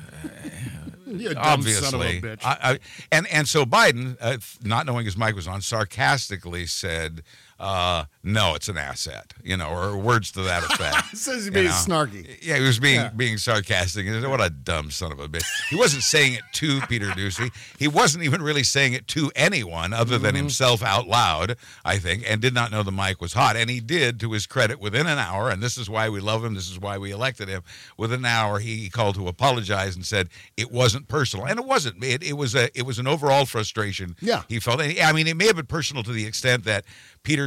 You dumb Obviously, son of a bitch. I, I, and and so Biden, uh, not knowing his mic was on, sarcastically said, uh, "No, it's an asset," you know, or words to that effect. Says he's you being know. snarky. Yeah, he was being Yeah. being sarcastic. He said, what a dumb son of a bitch. He wasn't saying it to Peter Ducey. He wasn't even really saying it to anyone other than Mhm. himself out loud, I think, and did not know the mic was hot. And he did, to his credit, within an hour, and this is why we love him, this is why we elected him, within an hour he called to apologize and said it wasn't personal. And it wasn't. It, it was a it was an overall frustration Yeah. he felt. And, I mean, it may have been personal to the extent that Peter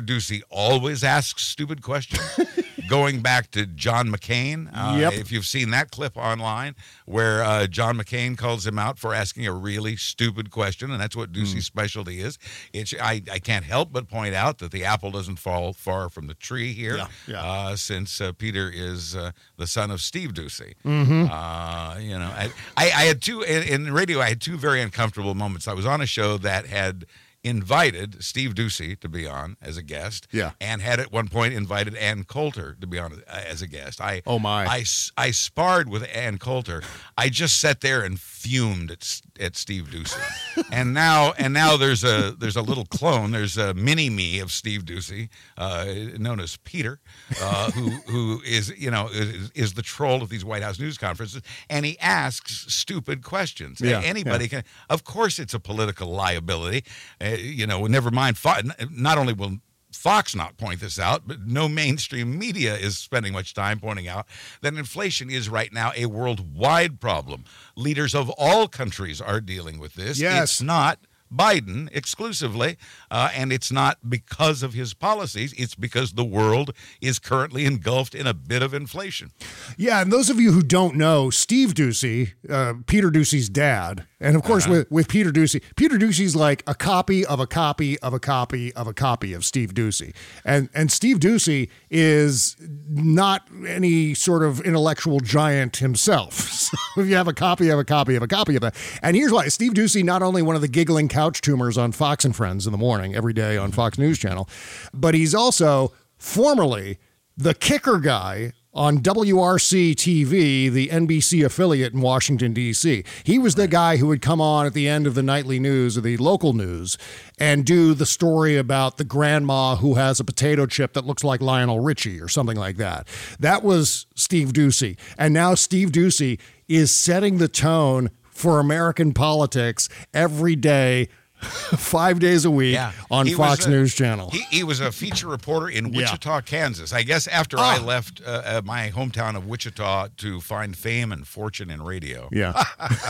Peter Doocy always asks stupid questions. Going back to John McCain, uh, Yep. if you've seen that clip online where uh, John McCain calls him out for asking a really stupid question, and that's what Doocy's specialty is. It's, I, I can't help but point out that the apple doesn't fall far from the tree here, Yeah, yeah. Uh, since uh, Peter is uh, the son of Steve Doocy. Mm-hmm. Uh, you know, I, I, I had two, in, in radio, I had two very uncomfortable moments. I was on a show that had invited Steve Doocy to be on as a guest, Yeah. and had at one point invited Ann Coulter to be on uh, as a guest. I Oh, my. I, s- I sparred with Ann Coulter. I just sat there and fumed at S- at Steve Doocy, and now and now there's a there's a little clone. There's a mini me of Steve Doocy, uh, known as Peter, uh, who who is you know is, is the troll of these White House news conferences, and he asks stupid questions. Yeah, Anybody yeah. can. Of course, it's a political liability. Uh, you know, never mind. Fo- not only will Fox not point this out, but no mainstream media is spending much time pointing out that inflation is right now a worldwide problem. Leaders of all countries are dealing with this. Yes. It's not Biden exclusively, uh, and it's not because of his policies. It's because the world is currently engulfed in a bit of inflation. Yeah, and those of you who don't know, Steve Doocy, uh, Peter Doocy's dad, and of course Uh-huh. with, with Peter Doocy, Peter Doocy's like a copy of a copy of a copy of a copy of Steve Doocy. And and Steve Doocy is not any sort of intellectual giant himself. So if you have a copy of a copy of a copy of that. And here's why. Steve Doocy, not only one of the giggling couch tumors on Fox and Friends in the morning, every day on Fox News Channel, but he's also formerly the kicker guy on W R C T V, the N B C affiliate in Washington, D C. He was the guy who would come on at the end of the nightly news or the local news and do the story about the grandma who has a potato chip that looks like Lionel Richie or something like that. That was Steve Doocy. And now Steve Doocy is setting the tone for American politics every day, five days a week Yeah. on He Fox was a- News Channel. He, he was a feature reporter in Yeah. Wichita, Kansas. I guess after I Ah. left uh, uh, my hometown of Wichita to find fame and fortune in radio. Yeah.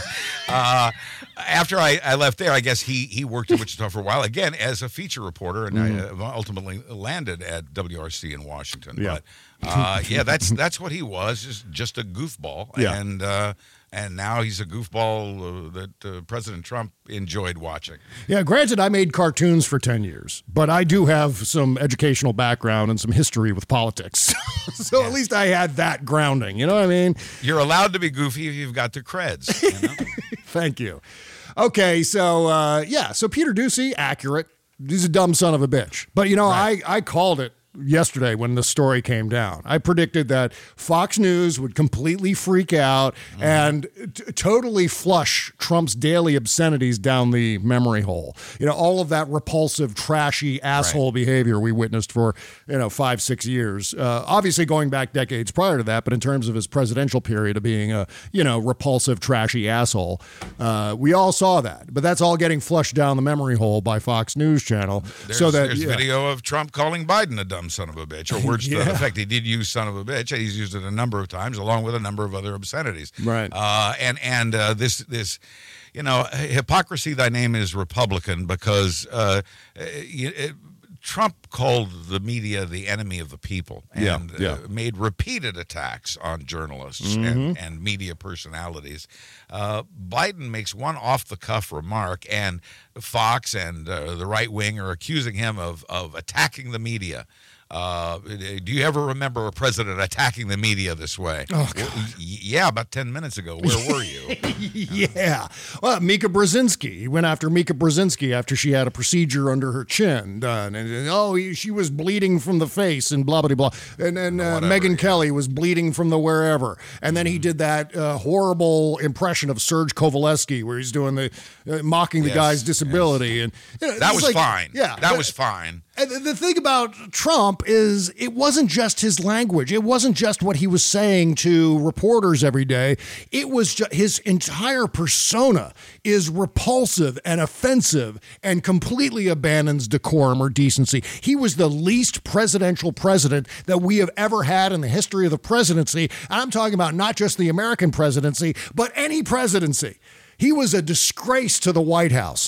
uh, after I, I left there, I guess he he worked in Wichita for a while, again, as a feature reporter, and Mm-hmm. I uh, ultimately landed at W R C in Washington. Yeah. But uh, yeah, that's that's what he was, just, just a goofball. Yeah. And uh, and now he's a goofball uh, that uh, President Trump enjoyed watching. Yeah, granted, I made cartoons for ten years, but I do have some educational background and some history with politics. So at least I had that grounding. You know what I mean? You're allowed to be goofy if you've got the creds. You know? Thank you. Okay, so uh, yeah, so Peter Doocy, accurate. He's a dumb son of a bitch. But you know, Right. I, I called it yesterday when the story came down. I predicted that Fox News would completely freak out Mm-hmm. and t- totally flush Trump's daily obscenities down the memory hole. You know, all of that repulsive, trashy asshole Right. behavior we witnessed for, you know, five, six years. Uh, obviously going back decades prior to that, but in terms of his presidential period of being a, you know, repulsive, trashy asshole, uh, we all saw that. But that's all getting flushed down the memory hole by Fox News Channel. There's, so that there's yeah. video of Trump calling Biden a dumb son of a bitch, or words to that Yeah. effect. He did use son of a bitch, and he's used it a number of times, along with a number of other obscenities. Right. Uh, and and uh, this this, you know, hypocrisy. Thy name is Republican, because uh, you, it, Trump called the media the enemy of the people, Yeah, and yeah. Uh, made repeated attacks on journalists Mm-hmm. and, and media personalities. Uh, Biden makes one off-the-cuff remark, and Fox and uh, the right wing are accusing him of of attacking the media. Uh, do you ever remember a president attacking the media this way? Oh, Well, y- yeah, about ten minutes ago. Where were you? Yeah. Well, Mika Brzezinski. He went after Mika Brzezinski after she had a procedure under her chin done. And, and, oh, he- she was bleeding from the face and blah, blah, blah. And then uh, Whatever, Megyn yeah. Kelly was bleeding from the wherever. And then he did that uh, horrible impression of Serge Kovaleski where he's doing the uh, mocking the Yes, guy's disability. And you know, That it's was like- fine. Yeah. that but- was fine. And the- the thing about Trump is it wasn't just his language. It wasn't just what he was saying to reporters every day. It was ju- his entire persona is repulsive and offensive and completely abandons decorum or decency. He was the least presidential president that we have ever had in the history of the presidency. And I'm talking about not just the American presidency, but any presidency. He was a disgrace to the White House.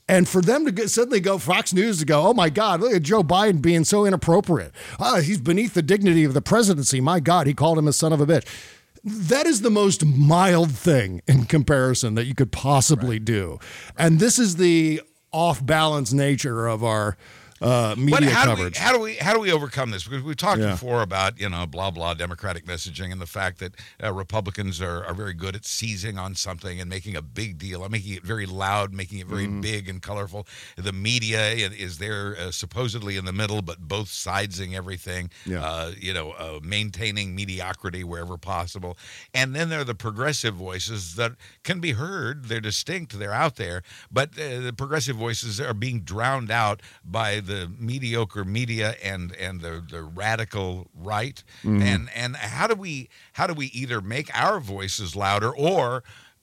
And for them to get, suddenly go, Fox News to go, oh my God, look at Joe Biden being so inappropriate. Ah, he's beneath the dignity of the presidency. My God, he called him a son of a bitch. That is the most mild thing in comparison that you could possibly right. do. And this is the off-balance nature of our uh, media but how coverage. Do we, how do we how do we overcome this? Because we've talked yeah. before about, you know, blah, blah, Democratic messaging and the fact that uh, Republicans are, are very good at seizing on something and making a big deal, making it very loud, making it very mm. big and colorful. The media is there uh, supposedly in the middle, but both sidesing everything, yeah. uh, you know, uh, maintaining mediocrity wherever possible. And then there are the progressive voices that can be heard. They're distinct. They're out there. But uh, the progressive voices are being drowned out by the mediocre media and and the, the radical right. Mm-hmm. And and how do we how do we either make our voices louder or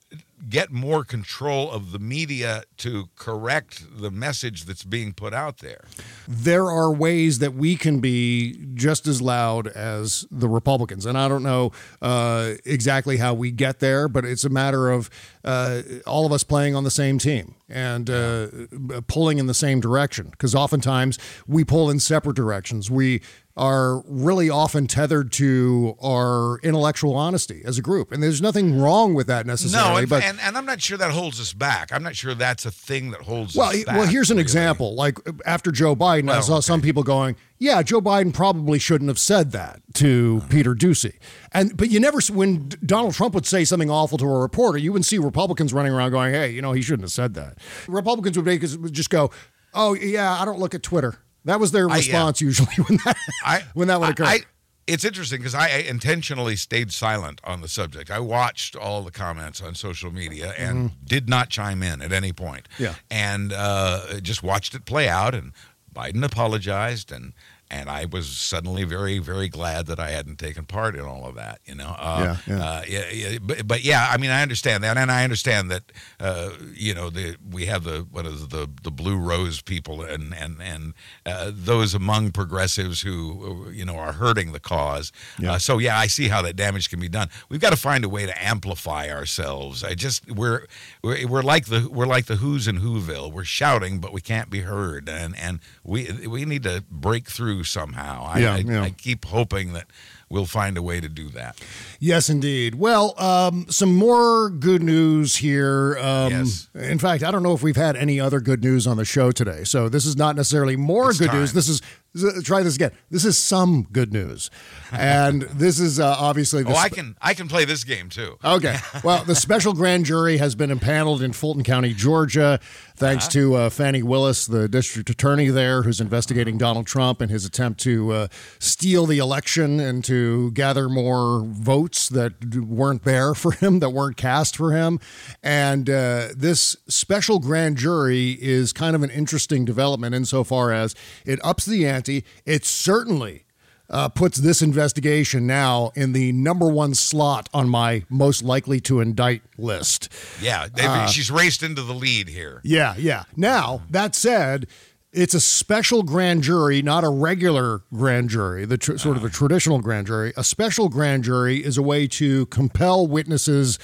get more control of the media to correct the message that's being put out there? There are ways that we can be just as loud as the Republicans. And I don't know uh, exactly how we get there, but it's a matter of uh, all of us playing on the same team and uh, pulling in the same direction. Because oftentimes we pull in separate directions. We are really often tethered to our intellectual honesty as a group. And there's nothing wrong with that necessarily. No, and, but and, and I'm not sure that holds us back. I'm not sure that's a thing that holds well, us back. Well, here's an really. example. Like after Joe Biden, well, I saw okay. some people going, yeah, Joe Biden probably shouldn't have said that to uh-huh. Peter Doocy. And but you never, when Donald Trump would say something awful to a reporter, you wouldn't see Republicans running around going, hey, you know, he shouldn't have said that. Republicans would, make, would just go, oh, yeah, I don't look at Twitter. That was their response I, yeah. usually when that I, when that would occur. I, I, it's interesting because I intentionally stayed silent on the subject. I watched all the comments on social media and mm-hmm. did not chime in at any point. Yeah, and uh, just watched it play out. And Biden apologized, and and I was suddenly very, very glad that I hadn't taken part in all of that. You know, uh, yeah, yeah. Uh, yeah, yeah but, but yeah, I mean, I understand that, and I understand that. Uh, you know, the we have the what is it, the the blue rose people, and and and uh, those among progressives who you know are hurting the cause. Yeah. Uh, so yeah, I see how that damage can be done. We've got to find a way to amplify ourselves. I just we're we're, we're like the we're like the Who's in Whoville. We're shouting, but we can't be heard, and and we we need to break through somehow. I, yeah, I, yeah. I keep hoping that we'll find a way to do that. Yes, indeed. Well, um, some more good news here. Um, yes. In fact, I don't know if we've had any other good news on the show today. So this is not necessarily more it's good time. news. This is, try this again. This is some good news. And this is uh, obviously... The oh, spe- I can I can play this game too. Okay. Well, the special grand jury has been impaneled in Fulton County, Georgia, thanks uh-huh. to uh, Fannie Willis, the district attorney there, who's investigating Donald Trump and his attempt to uh, steal the election and to gather more votes that weren't there for him, that weren't cast for him. And uh, this special grand jury is kind of an interesting development insofar as it ups the ante. It certainly uh, puts this investigation now in the number one slot on my most likely to indict list. Yeah, uh, she's raced into the lead here. Yeah, yeah. Now, that said, it's a special grand jury, not a regular grand jury, the tr- sort of a traditional grand jury. A special grand jury is a way to compel witnesses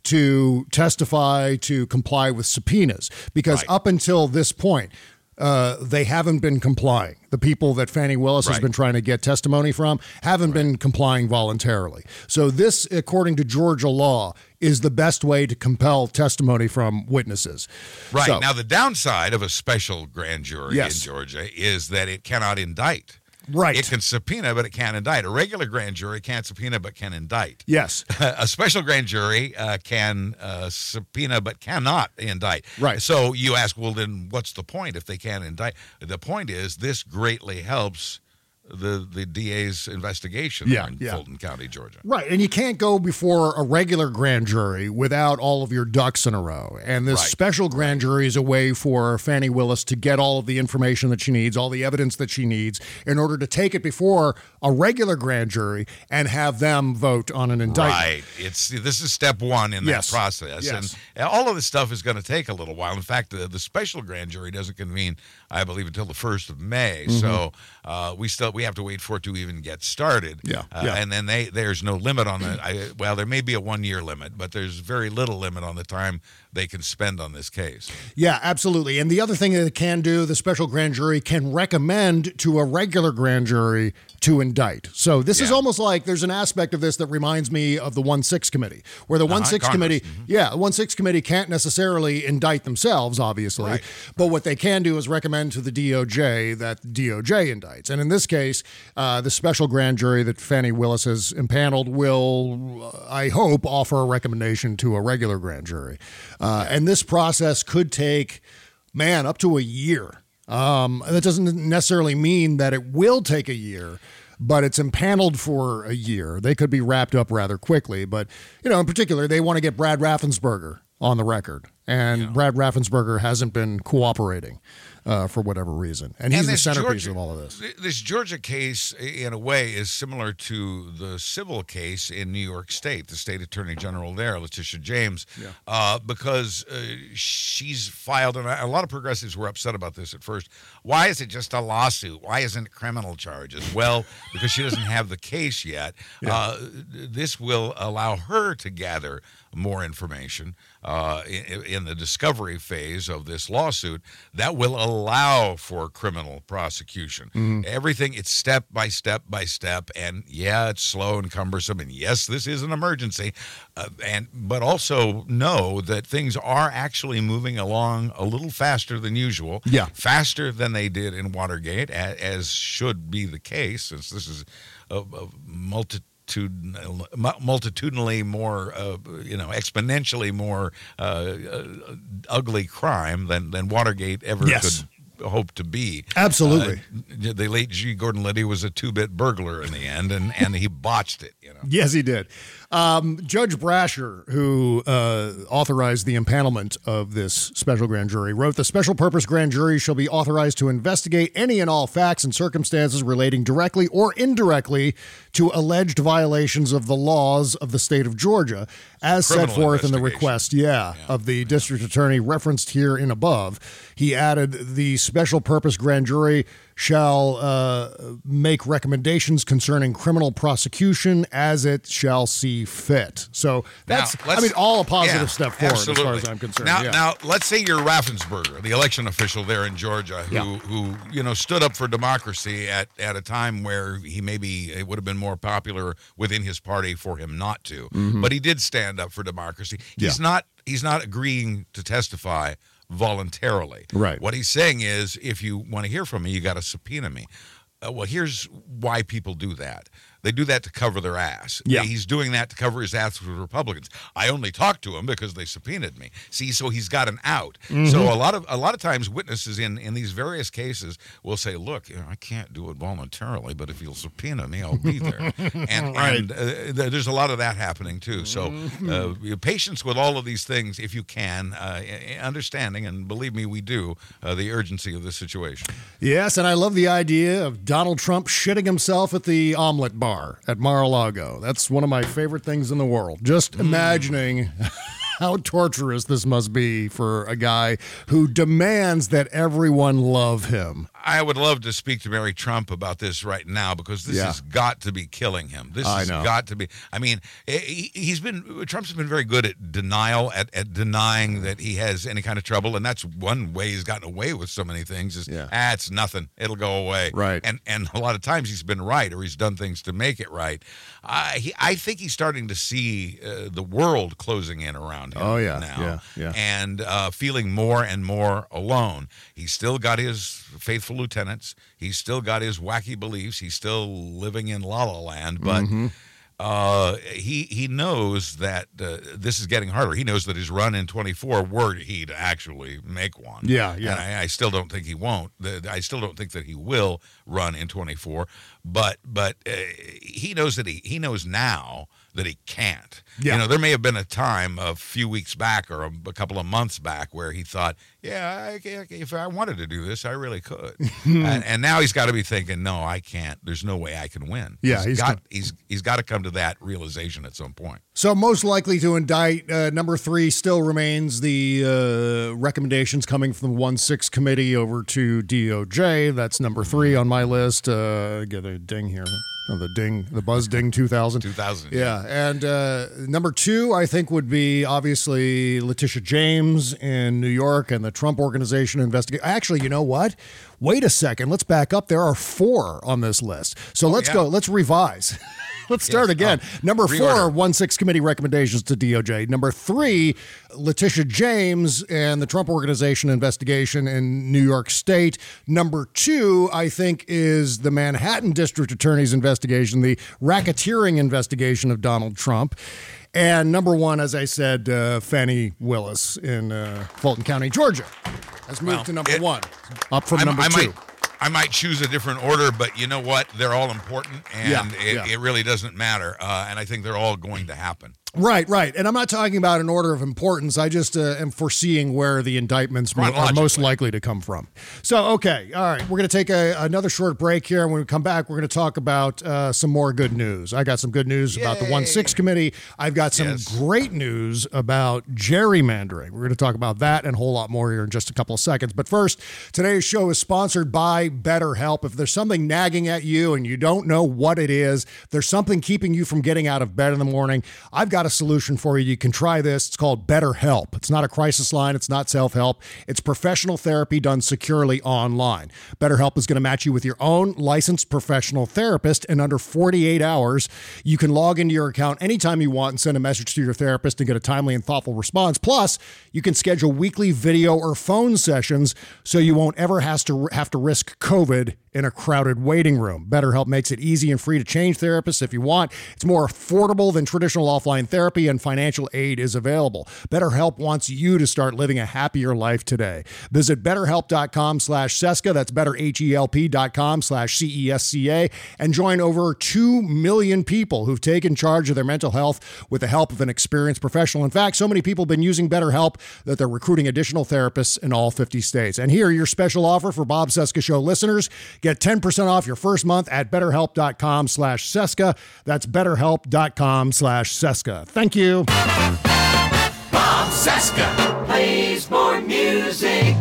to testify, to comply with subpoenas. Because right. up until this point, uh, they haven't been complying. The people that Fannie Willis right. has been trying to get testimony from haven't right. been complying voluntarily. So this, according to Georgia law, is the best way to compel testimony from witnesses. Right. So, now, the downside of a special grand jury yes. in Georgia is that it cannot indict. Right. It can subpoena, but it can't indict. A regular grand jury can't subpoena, but can indict. Yes. A special grand jury uh, can uh, subpoena, but cannot indict. Right. So you ask, well, then what's the point if they can't indict? The point is this greatly helps the the D A's investigation yeah, in yeah. Fulton County, Georgia. Right, and you can't go before a regular grand jury without all of your ducks in a row. And this right. special grand jury is a way for Fannie Willis to get all of the information that she needs, all the evidence that she needs, in order to take it before a regular grand jury and have them vote on an indictment. Right. It's this is step one in yes. that process. Yes. And all of this stuff is going to take a little while. In fact, the, the special grand jury doesn't convene, I believe, until the first of May. Mm-hmm. So uh, we still but we have to wait for it to even get started. Yeah, uh, yeah. And then they there's no limit on the. I, well, there may be a one-year limit, but there's very little limit on the time they can spend on this case. Yeah, absolutely. And the other thing that it can do, the special grand jury can recommend to a regular grand jury to indict. So this Yeah. is almost like there's an aspect of this that reminds me of the one six committee, where the one six Congress. committee, Mhm. yeah, the one six committee can't necessarily indict themselves, obviously, Right. but what they can do is recommend to the D O J that the D O J indicts. And in this case, uh, the special grand jury that Fannie Willis has impaneled will, uh, I hope, offer a recommendation to a regular grand jury. Uh, and this process could take, man, up to a year. Um, that doesn't necessarily mean that it will take a year, but it's impaneled for a year. They could be wrapped up rather quickly. But, you know, in particular, they want to get Brad Raffensperger on the record. And yeah. Brad Raffensperger hasn't been cooperating uh, for whatever reason. And he's And the this centerpiece Georgia- of all of this. This Georgia case, in a way, is similar to the civil case in New York State, the state attorney general there, Letitia James, Yeah. uh, because uh, she's filed, and a lot of progressives were upset about this at first. Why is it just a lawsuit? Why isn't it criminal charges? Well, because she doesn't have the case yet. Yeah. Uh, this will allow her to gather more information uh, in, in the discovery phase of this lawsuit that will allow for criminal prosecution. Mm-hmm. Everything, it's step by step by step, and yeah, it's slow and cumbersome, and yes, this is an emergency, uh, and but also know that things are actually moving along a little faster than usual. Yeah. Faster than they did in Watergate, as, as should be the case, since this is a, a multi. multitudinally more, uh, you know, exponentially more uh, uh, ugly crime than, than Watergate ever Yes. could hope to be. Absolutely. Uh, the late G. Gordon Liddy was a two-bit burglar in the end, and, and he botched it, you know. Yes, he did. Um, Judge Brasher, who uh, authorized the impanelment of this special grand jury, wrote, "The special purpose grand jury shall be authorized to investigate any and all facts and circumstances relating directly or indirectly to alleged violations of the laws of the state of Georgia, as set Criminal forth in the investigation. request, yeah, Yeah, of the district attorney referenced here in above." He added, "The special purpose grand jury shall uh, make recommendations concerning criminal prosecution as it shall see fit." So that's, Now, I mean, all a positive yeah, step forward absolutely. as far as I'm concerned. Now, yeah. now, let's say you're Raffensperger, the election official there in Georgia, who, Yeah. who you know, stood up for democracy at, at a time where he maybe it would have been more popular within his party for him not to, but he did stand up for democracy. He's Mm-hmm. Yeah. not he's not agreeing to testify voluntarily. Right. What he's saying is, if you want to hear from me, you got to subpoena me. Uh, well, here's why people do that. They do that to cover their ass. Yeah. He's doing that to cover his ass with Republicans. I only talked to him because they subpoenaed me. See, so he's got an out. Mm-hmm. So a lot of a lot of times witnesses in, in these various cases will say, look, you know, I can't do it voluntarily, but if you'll subpoena me, I'll be there. and Right. and uh, th- there's a lot of that happening too. So uh, your patience with all of these things, if you can, uh, understanding, and believe me, we do, uh, the urgency of this situation. Yes, and I love the idea of Donald Trump shitting himself at the omelet bar at Mar-a-Lago. That's one of my favorite things in the world. Just imagining how torturous this must be for a guy who demands that everyone love him. I would love to speak to Mary Trump about this right now, because this Yeah. has got to be killing him. This I has know. got to be. I mean, he, he's been Trump's been very good at denial, at, at denying that he has any kind of trouble, and that's one way he's gotten away with so many things. Is Yeah. ah, it's nothing. It'll go away. Right. And and a lot of times he's been right, or he's done things to make it right. I he, I think he's starting to see uh, the world closing in around him. Oh, yeah. now, Yeah. Yeah. and uh, feeling more and more alone. He's still got his faithful lieutenants. He's still got his wacky beliefs. He's still living in La La Land, but Mm-hmm. uh, he he knows that uh, this is getting harder. He knows that his run in twenty-four, were he to actually make one, Yeah, yeah. and I, I still don't think he won't. The- I still don't think that he will run in twenty-four. But but uh, he knows that he he knows now that he can't. Yeah. You know, there may have been a time a few weeks back or a, a couple of months back where he thought, yeah, I, if I wanted to do this, I really could. and, and now he's got to be thinking, no, I can't. There's no way I can win. Yeah, he's, he's got gonna- he's he's got to come to that realization at some point. So most likely to indict, uh, number three still remains the uh, recommendations coming from the one six committee over to D O J. That's number three on my list. Uh, get a ding here. Oh, the ding, the buzz ding two thousand. two thousand. Yeah. And uh, number two, I think, would be obviously Letitia James in New York and the Trump Organization investigate. Actually, you know what? Wait a second. Let's back up. There are four on this list. So let's yeah. go. Let's revise. Let's start Yes. again. Oh, Number four, reorder. one six committee recommendations to D O J. Number three, Letitia James and the Trump Organization investigation in New York State. Number two, I think, is the Manhattan District Attorney's investigation, the racketeering investigation of Donald Trump. And number one, as I said, uh, Fannie Willis in uh, Fulton County, Georgia. Has moved Well, to number it- one, up from I, number I two. might, I might choose a different order, but you know what? They're all important, and Yeah, it, yeah. it really doesn't matter. Uh, and I think they're all going to happen. Right, right. And I'm not talking about an order of importance. I just uh, am foreseeing where the indictments mo- are most Chronologically. likely to come from. So, okay. All right. We're going to take a, another short break here. And when we come back, we're going to talk about uh, some more good news. I got some good news about the one six committee. I've got some Yes. great news about gerrymandering. We're going to talk about that and a whole lot more here in just a couple of seconds. But first, today's show is sponsored by BetterHelp. If there's something nagging at you and you don't know what it is, there's something keeping you from getting out of bed in the morning, I've got a solution for you. You can try this. It's called BetterHelp. It's not a crisis line. It's not self-help. It's professional therapy done securely online. BetterHelp is going to match you with your own licensed professional therapist in under forty-eight hours. You can log into your account anytime you want and send a message to your therapist and get a timely and thoughtful response. Plus, you can schedule weekly video or phone sessions so you won't ever has to have to risk COVID in a crowded waiting room. BetterHelp makes it easy and free to change therapists if you want. It's more affordable than traditional offline therapy, and financial aid is available. BetterHelp wants you to start living a happier life today. Visit betterhelp.com slash Seska. That's betterhelp.com slash C E S C A and join over two million people who've taken charge of their mental health with the help of an experienced professional. In fact, so many people have been using BetterHelp that they're recruiting additional therapists in all fifty states. And here, your special offer for Bob Seska Show listeners. Get ten percent off your first month at betterhelp.com slash Seska. That's betterhelp.com slash Seska. Thank you. Bob Seska plays more music.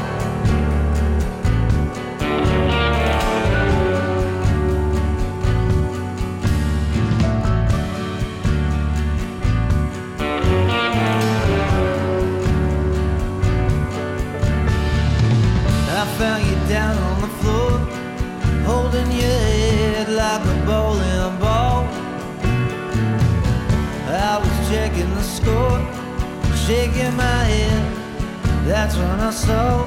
I found you down on the floor, holding your head like a bowling ball. I was checking the score, shaking my head. That's when I saw.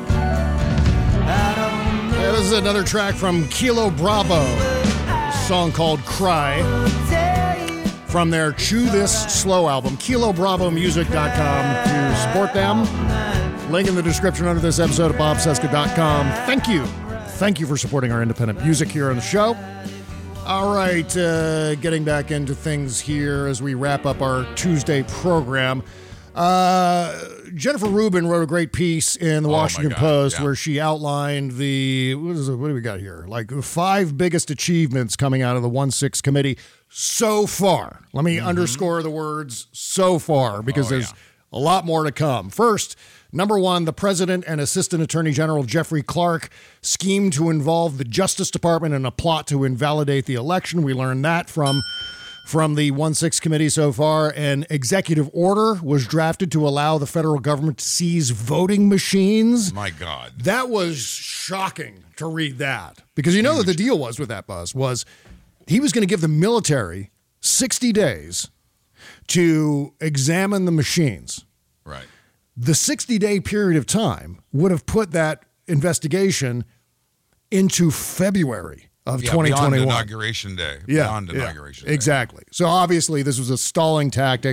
I don't know. Yeah, this is another track from Kilo Bravo, a song called Cry, from their Chew This Slow album, kilo bravo music dot com to support them. Link in the description under this episode at bob seska dot com. Thank you. Thank you for supporting our independent music here on the show. All right, uh, getting back into things here as we wrap up our Tuesday program. Uh, Jennifer Rubin wrote a great piece in the Oh, my Washington God, Post yeah. where she outlined the, what, is it, what do we got here? Like five biggest achievements coming out of the one six committee so far. Let me underscore the words so far because Oh, there's yeah. a lot more to come. First, number one, the President and Assistant Attorney General Jeffrey Clark schemed to involve the Justice Department in a plot to invalidate the election. We learned that from from the one six committee so far. An executive order was drafted to allow the federal government to seize voting machines. My God. That was shocking to read that. Because you know what the deal was with that, Buzz, was he was going to give the military sixty days to examine the machines. Right. The sixty-day period of time would have put that investigation into February of Yeah, twenty beyond twenty-one. Inauguration Day. Yeah, Beyond yeah, Inauguration Day. exactly. So obviously this was a stalling tactic.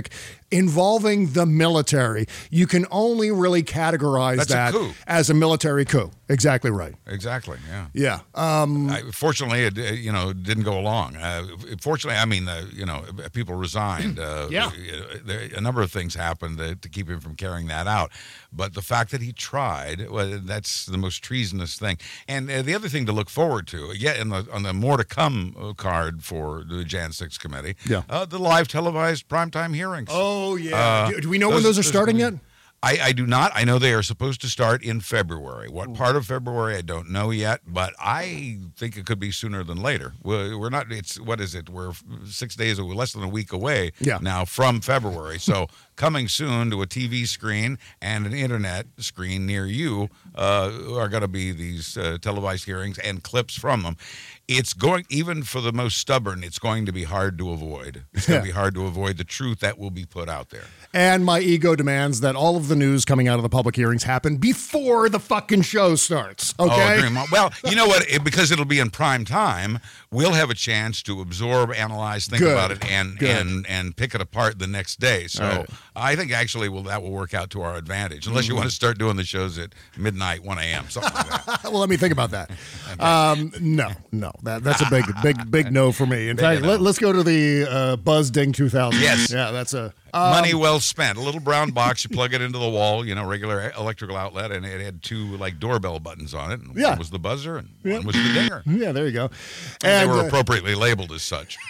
involving the military, you can only really categorize That's that a coup. as a military coup. Exactly right. Exactly. Yeah. Yeah. Um, I, fortunately, it uh, you know didn't go along. Uh, fortunately, I mean, uh, you know, people resigned. Uh, Yeah. there, a number of things happened to, to keep him from carrying that out. But the fact that he tried, well, that's the most treasonous thing. And uh, the other thing to look forward to, yeah, in the on the more to come card for the Jan six committee, Yeah. uh, the live televised primetime hearings. oh, yeah. Uh, do, do we know when those are starting yet? I, I do not. I know they are supposed to start in February. What part of February, I don't know yet, but I think it could be sooner than later. We're, we're not, it's, what is it? We're six days, less than a week away Yeah. now from February. So coming soon to a T V screen and an internet screen near you uh, are going to be these uh, televised hearings and clips from them. It's going, even for the most stubborn, it's going to be hard to avoid. It's going to be hard to avoid the truth that will be put out there. And my ego demands that all of the news coming out of the public hearings happen before the fucking show starts. Okay. Oh, dream on. Well, you know what? It, because it'll be in prime time, we'll have a chance to absorb, analyze, think Good. about it, and Good. and and pick it apart the next day. So All right. I think actually, will that will work out to our advantage. Unless you want to start doing the shows at midnight, one a.m., something like that. well, let me think about that. Um, no, no, that that's a big, big, big no for me. In Big fact, no. let, let's go to the uh, Buzz Ding two thousand. Yes. Yeah, that's a um, Money well spent. A little brown box, you plug it into the wall, you know, regular electrical outlet, and it had two like doorbell buttons on it. And Yeah. One was the buzzer, and Yeah. one was the dinger. Yeah, there you go. And, they were uh, appropriately labeled as such.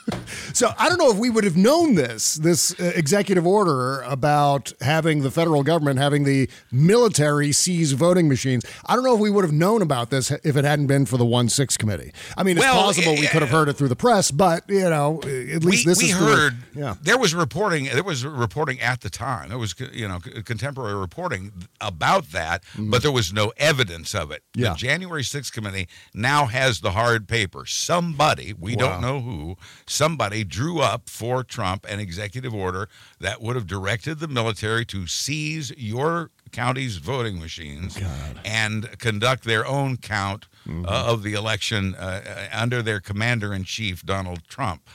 So I don't know if we would have known this, this uh, executive order about having the federal government, having the military seize voting machines. I don't know if we would have known about this if it hadn't been for the one six committee. I mean, it's Well, possible we uh, could have heard it through the press, but, you know, at least we, this we is through- heard yeah. there was reporting there was reporting at the time there was you know contemporary reporting about that, but there was no evidence of it. Yeah. The January sixth committee now has the hard paper. Somebody, we Wow. don't know who, somebody drew up for Trump an executive order that would have directed the military to seize your county's voting machines and conduct their own count uh, of the election uh, under their commander-in-chief, Donald Trump.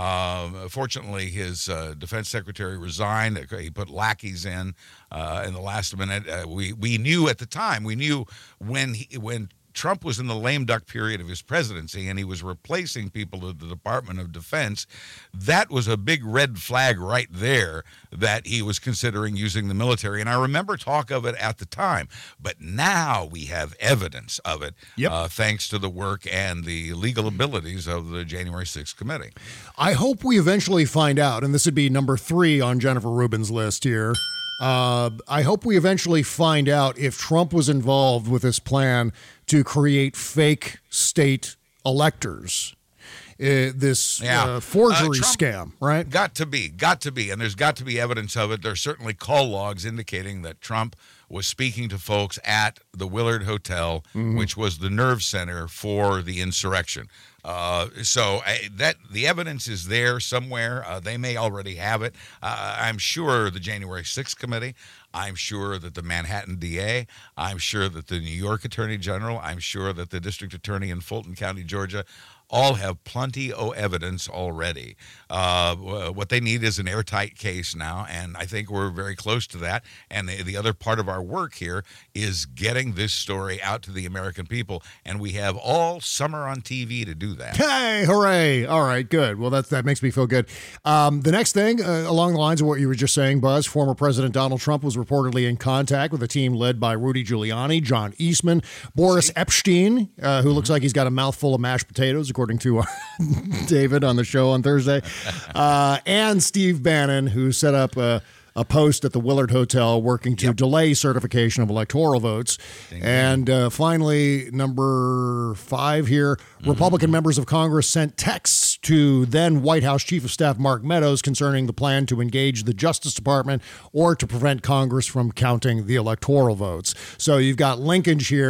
Uh, fortunately, his uh, defense secretary resigned. He put lackeys in uh, in the last minute. Uh, we we knew at the time, we knew when he, when Trump was in the lame duck period of his presidency and he was replacing people at the Department of Defense, that was a big red flag right there that he was considering using the military. And I remember talk of it at the time. But now we have evidence of it, Yep. uh, thanks to the work and the legal abilities of the January sixth committee. I hope we eventually find out, and this would be number three on Jennifer Rubin's list here. Uh, I hope we eventually find out if Trump was involved with this plan to create fake state electors. Uh, this Yeah. uh, forgery Uh, Trump- scam, right? Got to be, got to be. And there's got to be evidence of it. There's certainly call logs indicating that Trump was speaking to folks at the Willard Hotel, which was the nerve center for the insurrection. Uh, so I, that the evidence is there somewhere. Uh, they may already have it. Uh, I'm sure the January sixth committee. I'm sure that the Manhattan D A. I'm sure that the New York Attorney General. I'm sure that the district attorney in Fulton County, Georgia, all have plenty of evidence already. Uh, what they need is an airtight case now, and I think we're very close to that. And the, the other part of our work here is getting this story out to the American people, and we have all summer on T V to do that. Hey, hooray. All right, good. Well, that's, that makes me feel good. Um, the next thing, uh, along the lines of what you were just saying, Buzz, former President Donald Trump was reportedly in contact with a team led by Rudy Giuliani, John Eastman, Boris Epstein, uh, who looks like he's got a mouthful of mashed potatoes, according to uh, David on the show on Thursday, uh, and Steve Bannon, who set up a, a post at the Willard Hotel working to Yep. delay certification of electoral votes. Ding, and uh, finally, number five here, Mm-hmm. Republican members of Congress sent texts to then White House Chief of Staff Mark Meadows concerning the plan to engage the Justice Department or to prevent Congress from counting the electoral votes. So you've got linkage here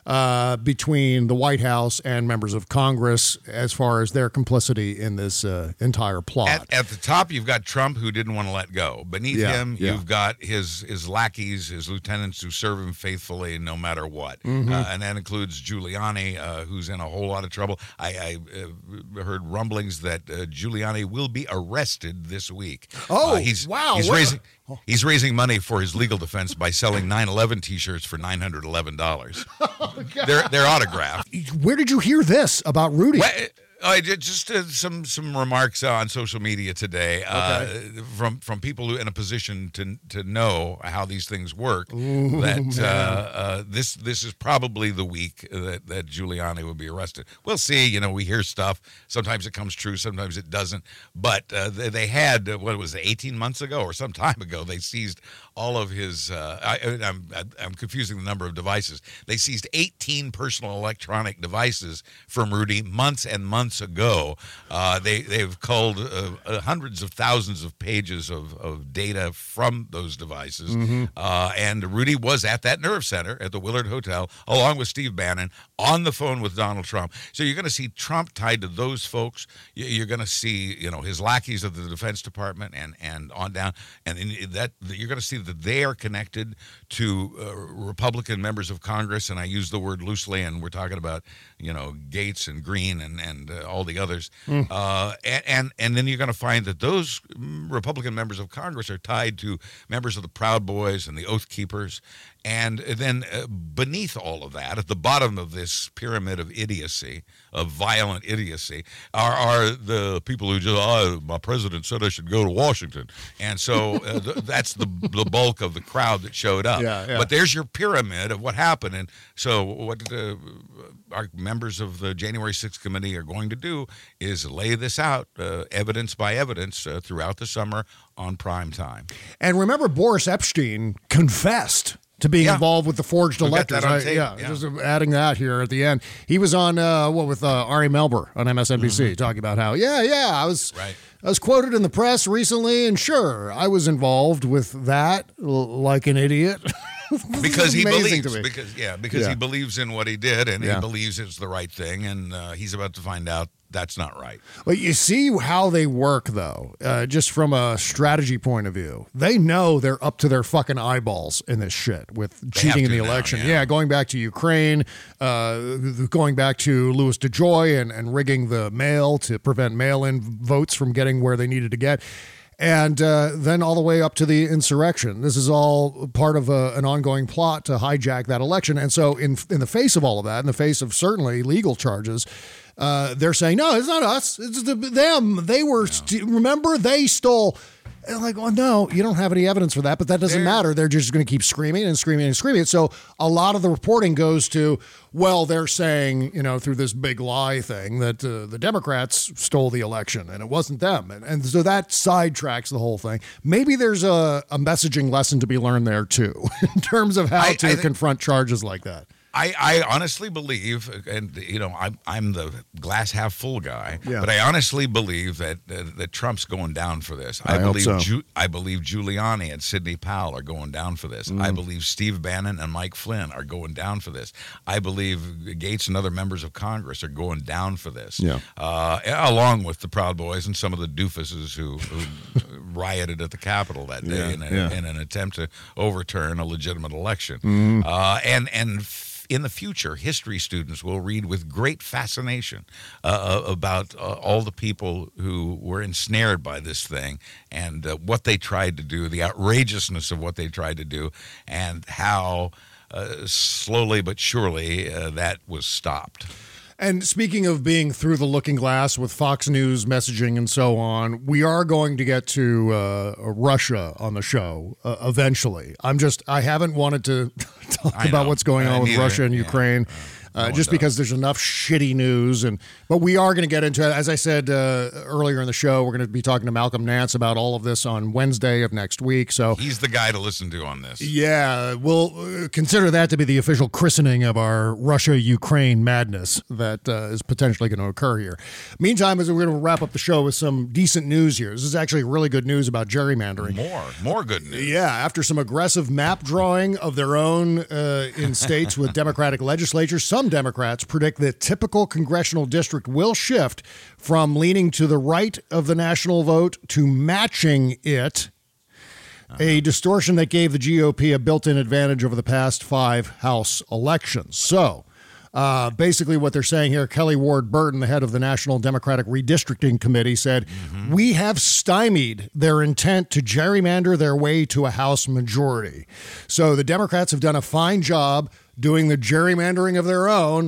uh, between the White House and members of Congress as far as their complicity in this uh, entire plot. At, at the top, you've got Trump, who didn't want to let go. Beneath Yeah, him, yeah. you've got his his lackeys, his lieutenants, who serve him faithfully no matter what. Mhm. Uh, and that includes Giuliani, uh, who's in a whole lot of trouble. I, I uh, heard rumblings that uh, Giuliani will be arrested this week. Oh, uh, he's, wow. He's What- raising, he's raising money for his legal defense by selling nine eleven T-shirts for nine hundred eleven dollars. they're, they're autographed. Where did you hear this about Rudy? Well, I did just uh, some some remarks on social media today uh, from from people who in a position to to know how these things work. Ooh, that uh, man. uh, this this is probably the week that that Giuliani will be arrested. We'll see. You know, we hear stuff. Sometimes it comes true. Sometimes it doesn't. But uh, they, they had uh, what was it, eighteen months ago or some time ago. They seized all of his. Uh, I, I'm I'm confusing the number of devices. They seized eighteen personal electronic devices from Rudy months and months ago. Uh, they they've culled uh, uh, hundreds of thousands of pages of, of data from those devices. Mhm. Uh, and Rudy was at that nerve center at the Willard Hotel, along with Steve Bannon, on the phone with Donald Trump. So you're going to see Trump tied to those folks. You- You're going to see, you know, his lackeys of the Defense Department and and on down, and in that you're going to see that they are connected to uh, Republican members of Congress. And I use the word loosely, and we're talking about, you know, Gates and Green and and uh, all the others. Mm. Uh, and, and and then you're going to find that those mm, Republican members of Congress are tied to members of the Proud Boys and the Oath Keepers. And then uh, beneath all of that, at the bottom of this pyramid of idiocy, of violent idiocy, are, are the people who just, oh, my president said I should go to Washington. And so uh, th- that's the, the bulk of the crowd that showed up. Yeah, yeah. But there's your pyramid of what happened. And so what uh, our members of the January sixth committee are going to do is lay this out, uh, evidence by evidence, uh, throughout the summer on prime time. And remember, Boris Epstein confessed to being Yeah. involved with the forged We got electors. that on I- tape, yeah, yeah. just adding that here at the end. He was on uh, what with uh, Ari Melber on M S N B C Mm-hmm. talking about how yeah, yeah, I was Right. I was quoted in the press recently, and sure, I was involved with that l- like an idiot. Because he Amazing believes, to me. because yeah, because Yeah. he believes in what he did, and Yeah. he believes it's the right thing, and uh, he's about to find out that's not right. But you see how they work, though, uh, just from a strategy point of view. They know they're up to their fucking eyeballs in this shit with cheating in to the now, election. yeah. yeah, going back to Ukraine, uh, going back to Louis DeJoy and, and rigging the mail to prevent mail-in votes from getting where they needed to get. And uh, then all the way up to the insurrection. This is all part of a, an ongoing plot to hijack that election. And so in in the face of all of that, in the face of certainly legal charges, uh, they're saying, no, it's not us. It's the, them. They were, st- remember, they stole. And like, oh, no, you don't have any evidence for that, but that doesn't They're- matter. They're just going to keep screaming and screaming and screaming. So a lot of the reporting goes to, well, they're saying, you know, through this big lie thing that uh, the Democrats stole the election and it wasn't them. And, and so that sidetracks the whole thing. Maybe there's a, a messaging lesson to be learned there, too, in terms of how I- to I think- confront charges like that. I, I honestly believe, and you know, I'm I'm the glass half full guy, Yeah. but I honestly believe that uh, that Trump's going down for this. I hope believe so. Ju- I believe Giuliani and Sidney Powell are going down for this. Mm. I believe Steve Bannon and Mike Flynn are going down for this. I believe Gates and other members of Congress are going down for this. Yeah. Uh, along with the Proud Boys and some of the doofuses who, who rioted at the Capitol that day Yeah, in, a, yeah. in an attempt to overturn a legitimate election. Mhm. Uh, and and. F- in the future, history students will read with great fascination uh, about uh, all the people who were ensnared by this thing and uh, what they tried to do, the outrageousness of what they tried to do, and how uh, slowly but surely uh, that was stopped. And speaking of being through the looking glass with Fox News messaging and so on, we are going to get to uh, Russia on the show uh, eventually. I'm just, I haven't wanted to talk I about know. what's going Uh, on with neither. Russia and Yeah. Ukraine. uh, no just because there's enough shitty news. And but we are going to get into it. As I said uh, earlier in the show, we're going to be talking to Malcolm Nance about all of this on Wednesday of next week. So he's the guy to listen to on this. Yeah, we'll uh, consider that to be the official christening of our Russia-Ukraine madness that uh, is potentially going to occur here. Meantime, as we're going to wrap up the show with some decent news here. This is actually really good news about gerrymandering. More, more good news. Yeah, after some aggressive map drawing of their own uh, in states with Democratic legislatures, some Democrats predict that typical congressional district will shift from leaning to the right of the national vote to matching it, uh-huh. a distortion that gave the G O P a built-in advantage over the past five House elections. So, Uh, basically what they're saying here, Kelly Ward Burton, the head of the National Democratic Redistricting Committee, said, mm-hmm. we have stymied their intent to gerrymander their way to a House majority. So the Democrats have done a fine job doing the gerrymandering of their own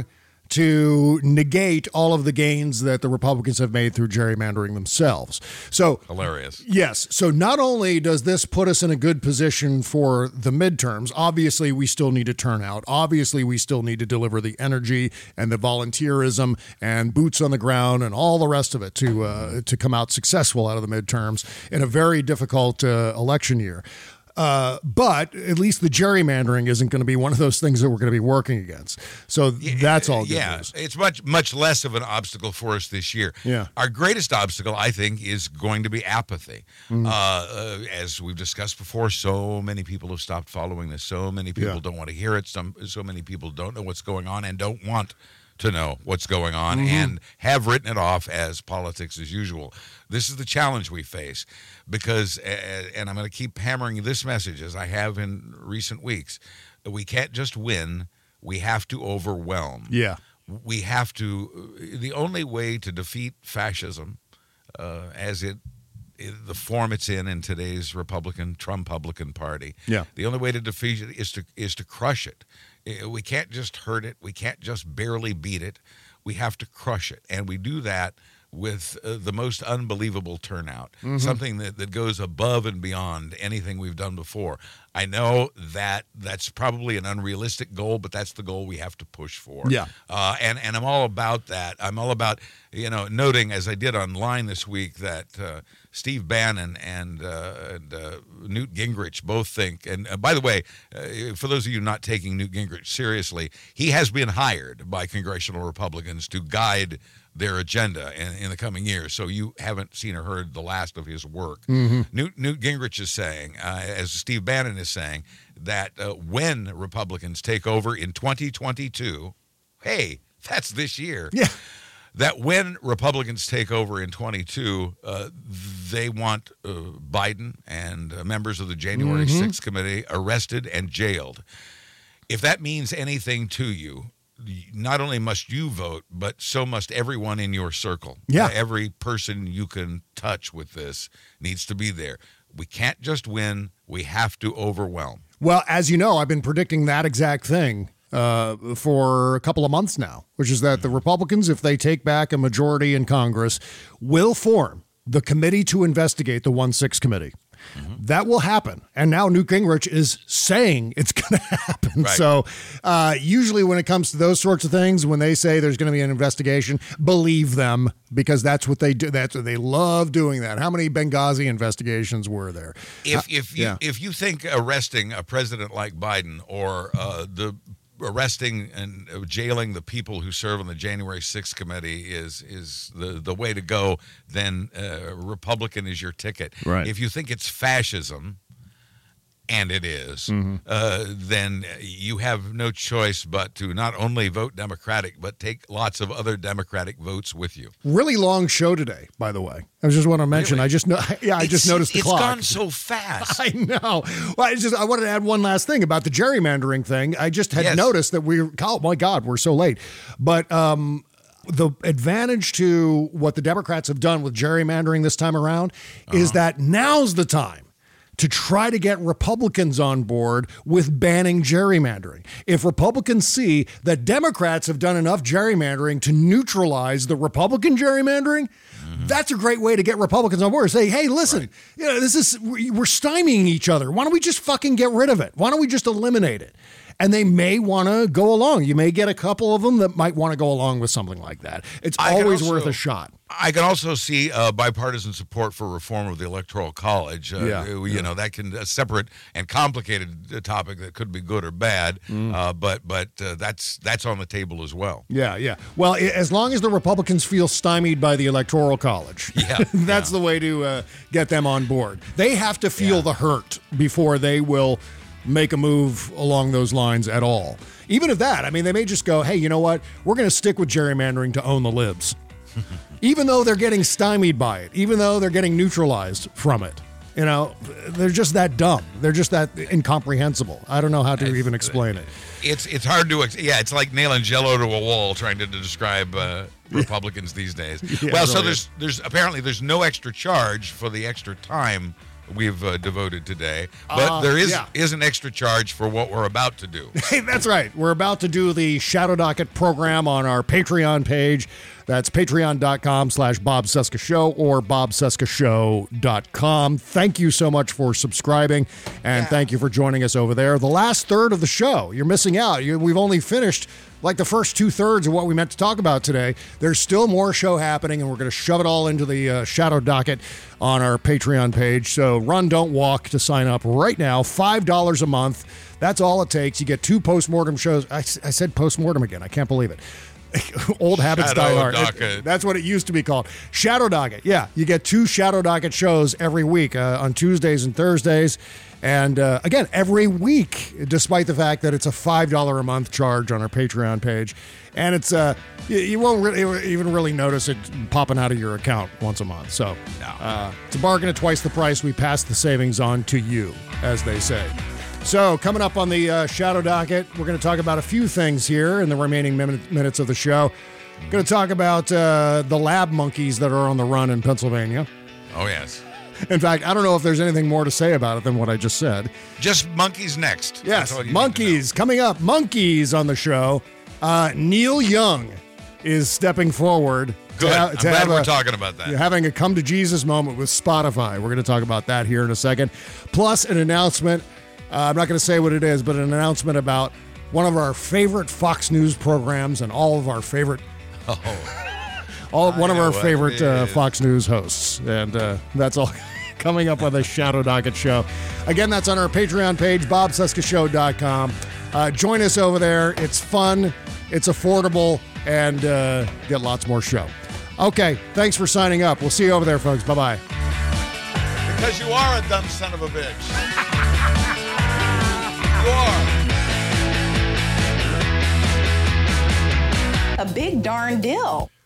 to negate all of the gains that the Republicans have made through gerrymandering themselves. So hilarious. Yes. So not only does this put us in a good position for the midterms, obviously we still need to turn out. Obviously we still need to deliver the energy and the volunteerism and boots on the ground and all the rest of it to uh, to come out successful out of the midterms in a very difficult uh, election year. Uh, but at least the gerrymandering isn't going to be one of those things that we're going to be working against. So that's all good yeah, news. It's much, much less of an obstacle for us this year. Yeah. Our greatest obstacle, I think, is going to be apathy. Mm. Uh, uh, as we've discussed before, so many people have stopped following this. So many people Yeah. don't want to hear it. Some, so many people don't know what's going on and don't want to know what's going on Mm-hmm. and have written it off as politics as usual. This is the challenge we face because, uh, and I'm going to keep hammering this message as I have in recent weeks, we can't just win, we have to overwhelm. Yeah. We have to, the only way to defeat fascism uh, as it, the form it's in in today's Republican, Trump-Publican Party, Yeah. the only way to defeat it is to is to crush it. We can't just hurt it. We can't just barely beat it. We have to crush it. And we do that with uh, the most unbelievable turnout, Mm-hmm. something that, that goes above and beyond anything we've done before. I know that that's probably an unrealistic goal, but that's the goal we have to push for. Yeah. Uh, and, and I'm all about that. I'm all about, you know, noting, as I did online this week, that uh, Steve Bannon and, uh, and uh, Newt Gingrich both think, and uh, by the way, uh, for those of you not taking Newt Gingrich seriously, he has been hired by congressional Republicans to guide their agenda in, in the coming years. So you haven't seen or heard the last of his work. Mm-hmm. Newt, Newt Gingrich is saying, uh, as Steve Bannon is saying, that uh, when Republicans take over in twenty twenty-two, hey, that's this year. Yeah. That when Republicans take over in twenty-two, uh, they want uh, Biden and uh, members of the January Mm-hmm. sixth committee arrested and jailed. If that means anything to you, not only must you vote, but so must everyone in your circle. Yeah. Uh, every person you can touch with this needs to be there. We can't just win. We have to overwhelm. Well, as you know, I've been predicting that exact thing uh, for a couple of months now, which is that the Republicans, if they take back a majority in Congress, will form the committee to investigate the one six committee. Mm-hmm. That will happen. And now Newt Gingrich is saying it's going to happen. Right. So uh, usually when it comes to those sorts of things, when they say there's going to be an investigation, believe them, because that's what they do. That's what they love doing that. How many Benghazi investigations were there? If uh, if you yeah. if you think arresting a president like Biden or uh, the arresting and jailing the people who serve on the January sixth committee is is the, the way to go, then uh, Republican is your ticket. Right. If you think it's fascism, and it is, Mm-hmm. uh, then you have no choice but to not only vote Democratic, but take lots of other Democratic votes with you. Really long show today, by the way. I just want to mention. Really? I just know. Yeah, I It's- just noticed the it's clock. gone so fast. I know. Well, I just I wanted to add one last thing about the gerrymandering thing. I just had Yes. noticed that we. Oh my God, we're so late. But um, the advantage to what the Democrats have done with gerrymandering this time around is that now's the time to try to get Republicans on board with banning gerrymandering. If Republicans see that Democrats have done enough gerrymandering to neutralize the Republican gerrymandering, mm-hmm. that's a great way to get Republicans on board. Say, hey, listen, right. you know, this is we're stymieing each other. Why don't we just fucking get rid of it? Why don't we just eliminate it? and they may want to go along. You may get a couple of them that might want to go along with something like that. It's I always also, worth a shot. I can also see uh, bipartisan support for reform of the Electoral College. Uh, Yeah, you yeah. know, that can a separate and complicated topic that could be good or bad. Mm. Uh, but but uh, that's that's on the table as well. Yeah, yeah. Well, i- as long as the Republicans feel stymied by the Electoral College, Yeah, that's the way to uh, get them on board. They have to feel the hurt before they will make a move along those lines at all. Even if that, I mean, they may just go, hey, you know what? We're going to stick with gerrymandering to own the libs. Even though they're getting stymied by it, even though they're getting neutralized from it. You know, they're just that dumb. They're just that incomprehensible. I don't know how to even explain it. It's it's hard to ex- yeah. It's like nailing Jello to a wall trying to, to describe uh, Republicans these days. Yeah, well, it so really there's there's apparently there's no extra charge for the extra time we've uh, devoted today, but Uh, there is yeah. is an extra charge for what we're about to do. Hey, that's right. We're about to do the Shadow Docket program on our Patreon page. That's patreon.com slash Bob Cesca Show or bob cesca show dot com. Thank you so much for subscribing, and thank you for joining us over there. The last third of the show, you're missing out. You, we've only finished like the first two thirds of what we meant to talk about today. There's still more show happening, and we're going to shove it all into the uh, Shadow Docket on our Patreon page. So run, don't walk to sign up right now. five dollars a month. That's all it takes. You get two postmortem shows. I, I said postmortem again. I can't believe it. Old habits die Shadow hard. Docket. It- that's what it used to be called. Shadow Docket. Yeah, you get two Shadow Docket shows every week uh, on Tuesdays and Thursdays. And uh, again, every week, despite the fact that it's a five dollars a month charge on our Patreon page. And it's uh, you, you won't really, even really notice it popping out of your account once a month. So uh, it's a bargain at twice the price. We pass the savings on to you, as they say. So, coming up on the uh, Shadow Docket, we're going to talk about a few things here in the remaining min- minutes of the show. Going to talk about uh, the lab monkeys that are on the run in Pennsylvania. Oh, yes. In fact, I don't know if there's anything more to say about it than what I just said. Just monkeys next. Yes, That's all you need to monkeys coming up. Monkeys on the show. Uh, Neil Young is stepping forward. Good. To ha- I'm to glad have we're a- talking about that. Having a come to Jesus moment with Spotify. We're going to talk about that here in a second. Plus, an announcement. Uh, I'm not going to say what it is, but an announcement about one of our favorite Fox News programs and all of our favorite, Oh, all one of know our what favorite it uh, is. Fox News hosts, and uh, that's all coming up on the Shadow Docket show. Again, that's on our Patreon page, bob cesca show dot com. Uh, join us over there. It's fun, it's affordable, and uh, get lots more show. Okay, thanks for signing up. We'll see you over there, folks. Bye bye. because you are a dumb son of a bitch. You are. A big darn deal.